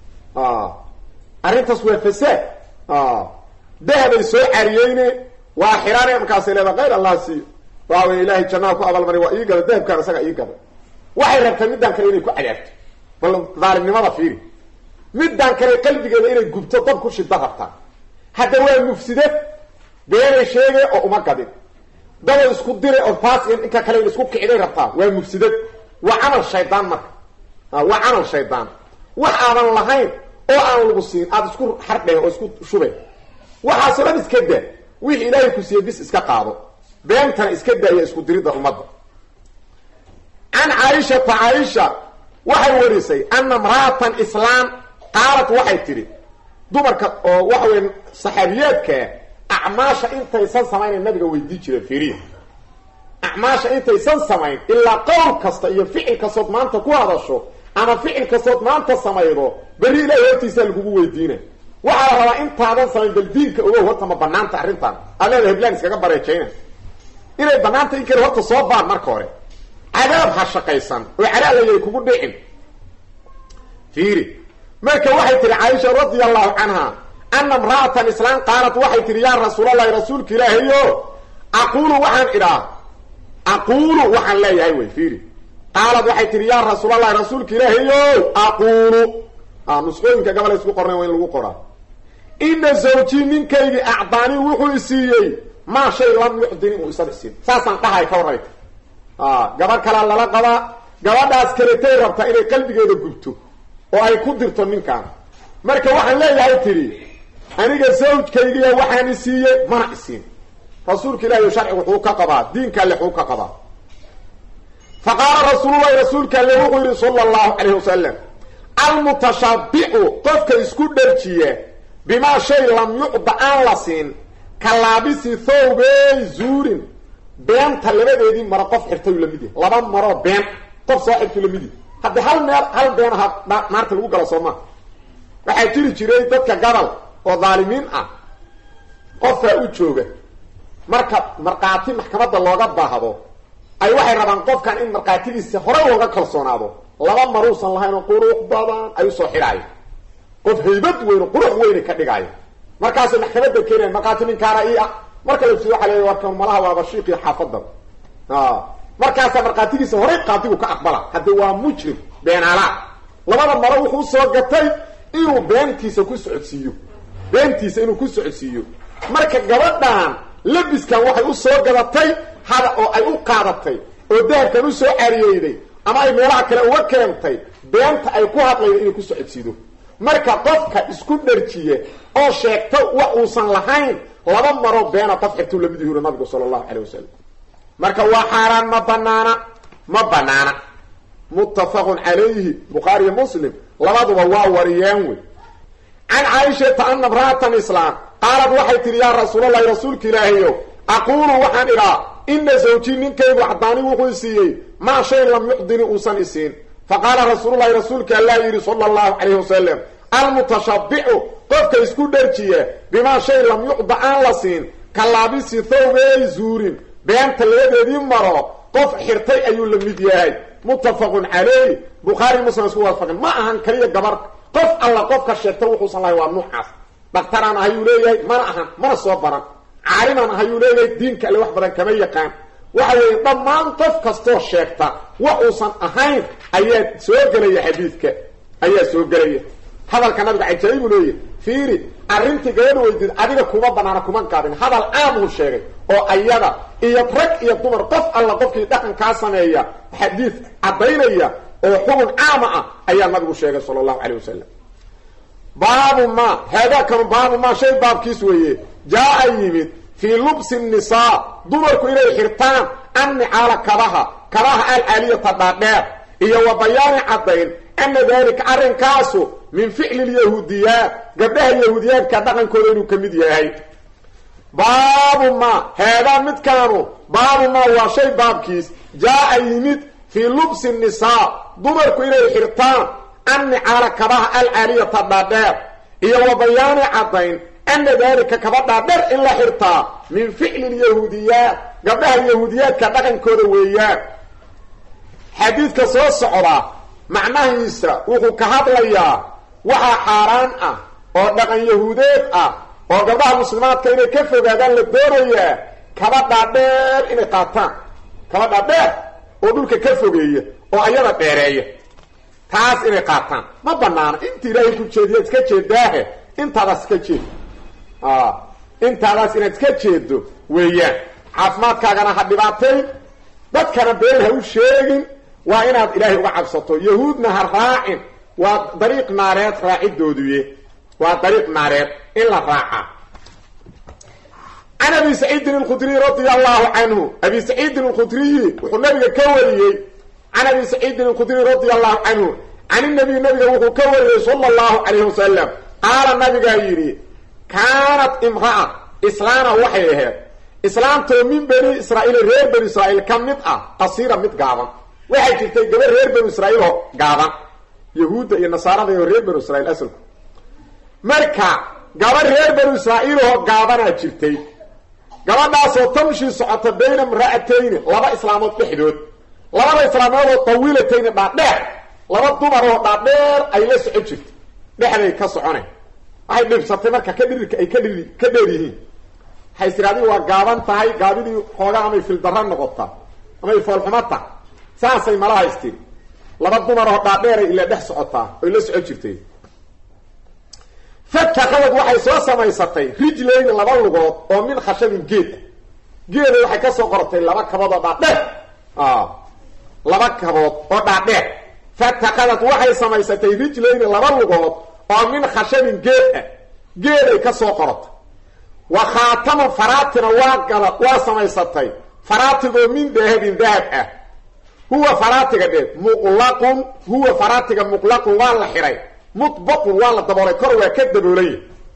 arrintaas waa fasaad dahabay soo cariyeyne waa xiraane markaasay leedahay qayr allah siiyo waawa ilaahay jannada ku abaalmaray waa ii gada dahabkaan isaga ii gaday waxay rabtaa middaan kale inay ku cadaabto bal daalimnimada fiiri middaan kale qalbigeeda inay gubto dab ku shida rabtaa hadda waa mufsidad beenay sheege oo uma gadin daba isku diray oo faasiin inka kale isku kicday rabtaa waa mufsidad waa camal shaydaan marka waa camal shaydaan wax aadan lahayn oo aan lagu siin aad isku xardhay oo isku shubay waxaas oo iska daa wixii ilaahay ku siiyay bis iska qaado beentana iska daaya isku dirida ummadda an Aisha ta Aisha waxay warisay anna maratan islam qaalat waxay tiri dumarka oo waxa weyn saxaabiyaadka acmaasha intaysan samayn nabiga weydii jiray fiiriyo acmaasha intaysan samayn ilaa qowl kasta iyo ficil kasta maanta ku hadasho ama ficil kasta maanta samaydo bari ilaahay hortiisa lagu weydiinay waxa la rabaa intaadan samayn bal diinka uga horta ma banaanta arrintan alleeyahay heblaan iskaga bareejayna inay banaanta in kale horta soo baan marka hore cadaab ha shaqaysan oo calaalahay kugu dhicin fiiri marka waxay tiri Aisha radiyallahu anha anna imra'atan islam qalat waxay tiri ya rasuulullaahi rasuulka ilaahayo aqulu waxaan iraa aqulu waxaan leeyahay way fiiri qalat waxay tiri ya rasuulullaahi rasuulka ilaahayo aqulu ah nusqooyinka gabal isku qornay way lagu qoraa inna zawji minkaygi a'dani wuxuu siiyay ma shay lam yu'dini u isabsin saasan qahay ka waray ah gabar kala lala qaba gabadhaas kaleetay rabta inay qalbigeeda gubto oo ay ku dirto ninkan marka waxaan leeyahay tiri aniga zawjkayga waxaan siiyay ma isiin rasuulka ilaahay sharcigu wuxuu ka qabaa diinka alle wuxuu ka qabaa faqala rasuulullaahi rasuulka alle wuxuu yiri sallallahu alayhi wasallam almutashabbi'u qofka isku dharjiye bima shay lam yu'da an lasin kalabisi thawbay zuurin beenta labadeedii mara qof xirtay lamidi laba maro been qof soo xirtay lamidi hadda hal meel hal been ha maarta lagu galo Soomaa waxa jiri jiray dadka gabal oo dhaalimiin ah qofka u jooga marka marqaati maxkamadda looga baahdo ay waxay rabaan qofkan in marqaatigiisa hore looga kalsoonaado laba maruusan lahayn oo quruux badan ay soo xiraay qof haybad weyn oo quruux weyn ka dhigay markaas maxkamadda keenay marqaati nin kaara ii ah marka la soo xalay warkan malaha waa bashiiqi xaafadda ah markaas marqaatigiisa hore qaadigu ka aqbala hadda waa mujrim beenala labada maro wuxuu soo gatay inuu beentiisa ku socodsiiyo beentiisa inuu ku socodsiiyo marka gabadhan labiskan waxay u soo gadatay hada oo ay u qaadatay oo dahabkan u soo ariyayday ama ay meelaha kale uga keentay beenta ay ku hadlayeen inuu ku socodsiido marka qofka isku dharjiye oo sheegto wax uusan lahayn laba maro beena tafxirtu lamidii hore nabiga sallallahu alayhi wasallam marka waa xaraan ma banaana ma banaana muttafaqun alayhi bukhari muslim labaduba waa wariyeen way an aisha ta anna imra'atan islam qalat waxay tiri ya rasuulullaahi rasuulka ilaahayo aqulu waxaan ila inna zawji minkaygu hadani wuxuu siiyay ma shay lam yuqdini usan isiin faqala rasuulullaahi rasuulka allah yiri sallallahu alayhi wasallam almutashabbi'u qofka isku dharjiye bima shay lam yuqda an lasin kalabisi thawbay zuurin beenta labadeedii maro qof xirtay ayuu la mid yahay muttafaqun alayhi bukhari muslim isku waafaqan ma ahan kaliya gabar qof alla qofka sheegtay wuxuu san lahay waa nuuxaas daktarana ayuu leeyahay mana ahan mana soo baran caalimana ayuu leeyahay diinka alle wax badan kama yaqaan waxa weeye dhammaan qof kastoo sheegta wuxuusan ahayn ayaa soo galaya xadiidka ayaa soo galaya hadalka nabiga cajaa'ib leeyahay fiiri arrintii gabadh weydiid adiga kuma banaana kuma qaadin hadal aam uu sheegay oo ayada iyo rag iyo dumar qof alla qofkii dhaqan ka sameeya xadiis cadaynaya oo xukun caam ah ayaa nabigu sheegay sallallahu alayhi wasallam baabu ma hada kan baabu ma shay baabkiis weeye jaa yimid fi lubs an-nisaa dumarku inay xirtaan an ala kabaha kabaha al-aliyata dadheer iyo wa bayaan cadayn anna dhalika arinkaasu min fi'l al-yahudiyat gabdhaha yahuudiyad ka dhaqankooda inuu kamid yahay baabu ma hada mid kaanu baabu ma waa shay baabkiis jaa yimid fi lubs an-nisaa dumarku inay xirtaan an ala kabaha al-aliyata dadheer iyo wa bayaan cadayn anna dhalika kabadha dhar in la xirtaa min fi'l al-yahudiyat gabdhaha yahuudiyad ka dhaqankooda weeyaan xadiidka soo socda macnahiisa wuxuu ka hadlayaa waxa xaraan ah oo dhaqan yahuudeed ah oo gabdhaha muslimaadka inay ka fogaadaan la doonayaa kabadha dheer inay qaataan kabadha dheer oo dhulka ka fogeeya oo ayada dheereeya taas inay qaataan ma banaana inta ilaahay ku jeediyo iska jeedaahe intaas iska jeed ah intaas inaad iska jeedo weeyaan caafimaadkaagana ha dhibaatay dadkana been ha u sheegin waa inaad ilaahay uga cabsato yahuudna ha raacin waa dariiq naareed raacidoodiye waa dariiq naareed in la raaca ana bi sa'id al-khudri radiyallahu anhu abi sa'id al-khudri wuxuu nabiga ka wariyay ana bi sa'id al-khudri radiyallahu anhu an nabi nabiga wuxuu ka wariyay sallallahu alayhi wasallam qaala nabigaa yidhi kaanat imra'a islaana waxay ahayd islaamtoo min bani israa'iil reer bani israa'iil ka mid ah qasiira mid gaaban waxay jirtay gabar reer bani israa'iil oo gaaban yahuudda iyo nasaarada iyo reer bani israa'iil asalku marka gabar reer bani israa'iil oo gaabanaa jirtay gabadhaasoo tamshii socota bayna imra'atayni laba islaamood dhexdood labada islaamood oo tawiilatayni dhaadheer laba dumar oo dhaadheer ay la socon jirtay dhexday ka socone waxay dhibsatay marka ka dhirirka ay ka dhiri ka dheer yihiin waxay tiraadii waa gaaban tahay gaabidii xoogaa amay fildarra noqotaa amay foolxumata saasay malaha istiri laba dumar oo dhaadheeray ila dhex socotaa oy la socon jirtay fatakhalad waxay soo samaysatay rijlayni laba lugood oo min khashabin geed geeda waxay ka soo qortay laba kabood oo dhaadheer laba kabood oo dhaadheer fatakhalad waxay samaysatay rijlayni laba lugood oo min khashabin geed ah geeday ka soo qortay wa khaatama faraatina waa gala waa samaysatay faraatigoo min dahabin dahab ah huwa faraatiga dhe muqlaqun huwa faraatiga muqlaqun waa la xiray mutbaqun waa la daboolay kor waa ka daboolay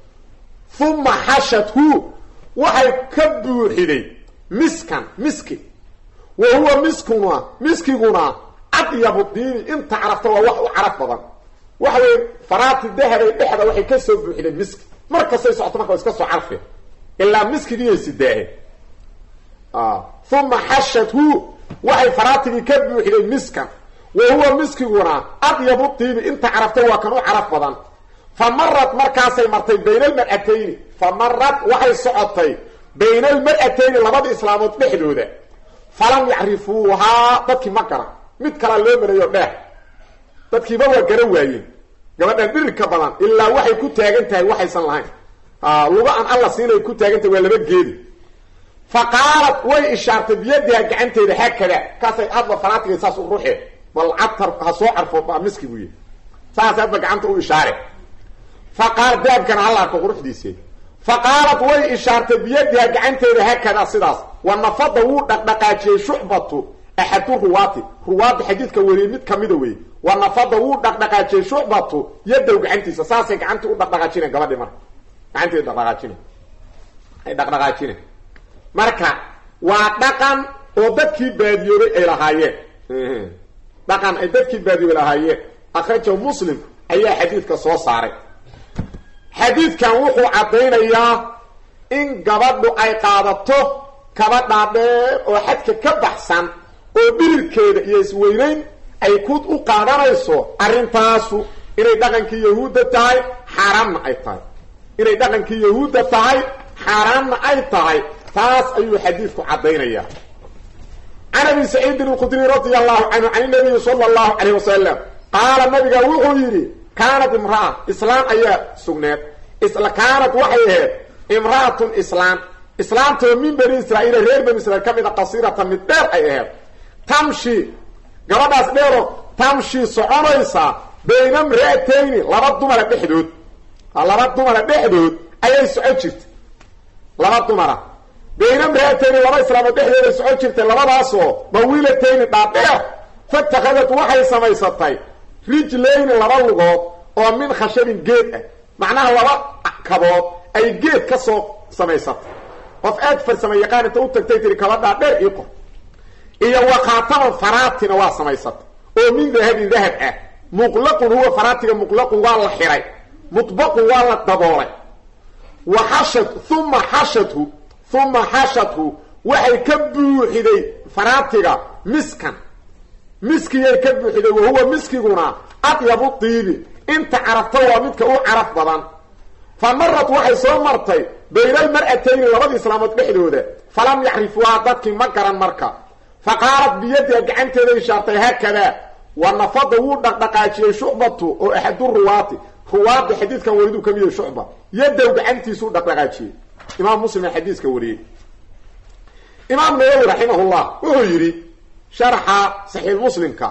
uma xashathu waxay ka buuxiday miskan miski wa huwa miskuna miskiguna adyabu diini inta carafta waa wax u caraf badan waxa weeye faraati dahabay dhexda waxay ka soo buuxiday miski markastay socoto marka iska soo carfe ilaa miskigii sidaahe ah uma xashathu waxay faraatigii ka buuxiday miskan wa huwa miskiguna adyabu diini inta carafta waa kan u caraf badan famarad markaasay martay bayna almar'atayni famarad waxay socotay bayna almar'atayni labada islaamood dhexdooda falam yacrifuuhaa dadkii ma garan mid kalaa loo marayo dheer dadkiiba waa garan waayeen gabadhan dhirirka badan ilaa waxay ku taagan tahay waxaysan lahayn luga aan alla siinay ku taagan tahay waa laba geedi faqaalat way ishaartay biyadiha gacanteeda haakada kaasay hadba faraatiga saas u ruuxee bal cabtar ha soo carfo baa miskigu yihi saas hadba gacanta u ishaare faqaal daabkana alla arko quruxdiisii faqaalat way ishaartay biyadiha gacanteeda haakada sidaas wa nafada wuu dhaqdhaqaajiyey shucbatu axadu ruwaati ruwaadda xadiidka wariyey mid kamida wey wa nafada wuu dhaqdhaqaajiyey shucbatu yadow gacantiisa saasay gacantii u dhaqdhaqaajina gabadhi marka gacanteeda dhaqdhaqaajina ay dhaqdhaqaajina marka waa dhaqan oo dadkii baadiyoobay ay lahaayeen dhaqan ay dadkii baadiyoobay lahaayeen akhrajahu muslim ayaa xadiidka soo saaray xadiidkan wuxuu caddaynayaa in gabadhu ay qaadato kaba dhaadheer oo xadka ka baxsan oo dhirirkeeda iyo isweynayn ay ku u qaadanayso arrintaasu inay dhaqankii yahuudda tahay xaaraamna ay tahay inay dhaqankii yahuudda tahay xaaraamna ay tahay taas ayuu xadiidku caddaynaya can abi saciidin alkhudri radia allahu canhu can inabiyi sala allahu calayh wasalam qaala nabiga wuxuu yidhi kaanat imra'a islaam ayaa sugneed isla kaanat waxay ahayd imra'atun islaam islaamtoo min bani israa'iila reer bani israiil ka mid a qasiiratan mid dheer ay ahayd tamshi gabadhaas dheero tamshi soconaysa bayna imra'atayni laba dumara dhexdood laba dumara dhexdood ayay socon jirtay laba dumara bayna imra'atayni laba islaamood dhexdooday socon jirtay labadaasoo dawiilatayni dhaadheer fatakhadat waxay samaysatay rijlayni laba lugood oo min khashabin geed ah macnaha laba kabood ay geed ka soo samaysatay qof aad farsama yaqaan inta u tagtay tiri kaba dhaadheer ii qor iyo wa khaataman faraatina waa samaysatay oo min dahabin dahab ah muqlaqun huwa faraatiga muqlaqun waa la xiray mutbaqun waa la daboolay wa xashad uma xashadhu uma xashadhu waxay ka buuxiday faraatiga miskan miskiyay ka buuxiday wahuwa miskiguna adyabu diibi inta carafta waa midka u caraf badan fa marad waxay soo martay bayna almar'atayni labadii islaamood dhexdooda falam yacrifuuhaa dadkii ma garan marka fa qaalat biyadiha gacanteeda ishaartay haakadaa wa nafada wuu dhaqdhaqaajiyey shucbatu oo axadu ruwaati ruwaadda xadiidkan wariduu ka mid yahay shucba yadow gacantiisuu dhaqdhaqaajiyey imaam muslim ee xadiiska wariyey imaam nawawi raximahullah wuxuu yidhi sharxa saxiix muslimka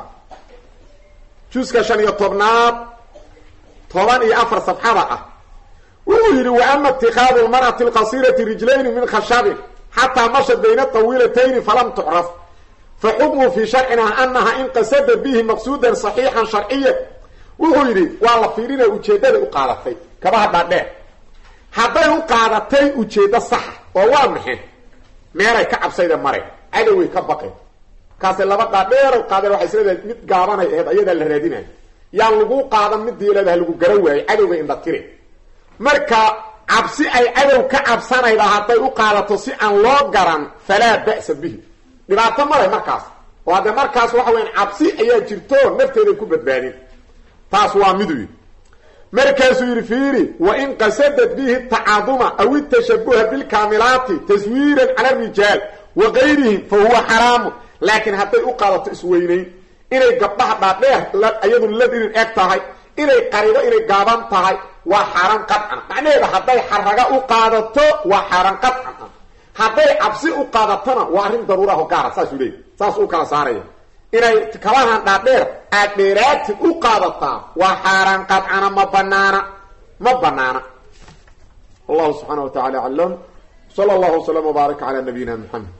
juska shan iyo tobnaad toban iyo afar safxada ah wuxuu yidhi wa ama itikaadu lmar'ati alqasiirati rijlayni min khashabin xataa mashad bayna tawiilatayni falam tucraf fa xukmu fii sharcina anaha in qasada bihi maqsuudan saxiixan sharciya wuxuu yidhi waa la fiirinaya ujeedaday u qaadatay kabaha dhaadheer hadday u qaadatay ujeeddo sax oo waa maxay meelay ka cabsayda maray cadoway ka baqay kaasay laba dhaadheer oo qaadeen waxay isleedahay mid gaabanay ahayd ayada la raadinay yaan lagu qaadan mid diileedahay lagu garan waayay cadowga indha tire marka cabsi ay cadow ka cabsanayda hadday u qaadato si aan loo garan falaa ba'sa bihi dhibaato maray markaas oo hadda markaas waxa weyn cabsi ayaa jirto nafteeda ku badbaadin taas waa midu markaasuu yiri fiiri wa in qasadat bihi ta'aduma aw tashabbuha bil kamilati taswiran ala rijal wa ghayrihim fa huwa haram laakin hadday u qaadato isweynayn inay gabdhaha dhaadheer ayadu ladin eg tahay inay qarido inay gaaban tahay waa xaram qadcan macnaheedu hadday xaraga u qaadato waa xaram qadcan hadday cabsi u qaadatana waa arrin daruura ah gaar ah saas u leeyahay saas uu kala saaraya inay kabahan dhaadheer aad dheeraati u qaadataa waa xaram qadcan ma banaana ma banaana Allah subhanahu wa ta'ala alam sallallahu alaihi wa sallam wa baraka ala nabiyyina Muhammad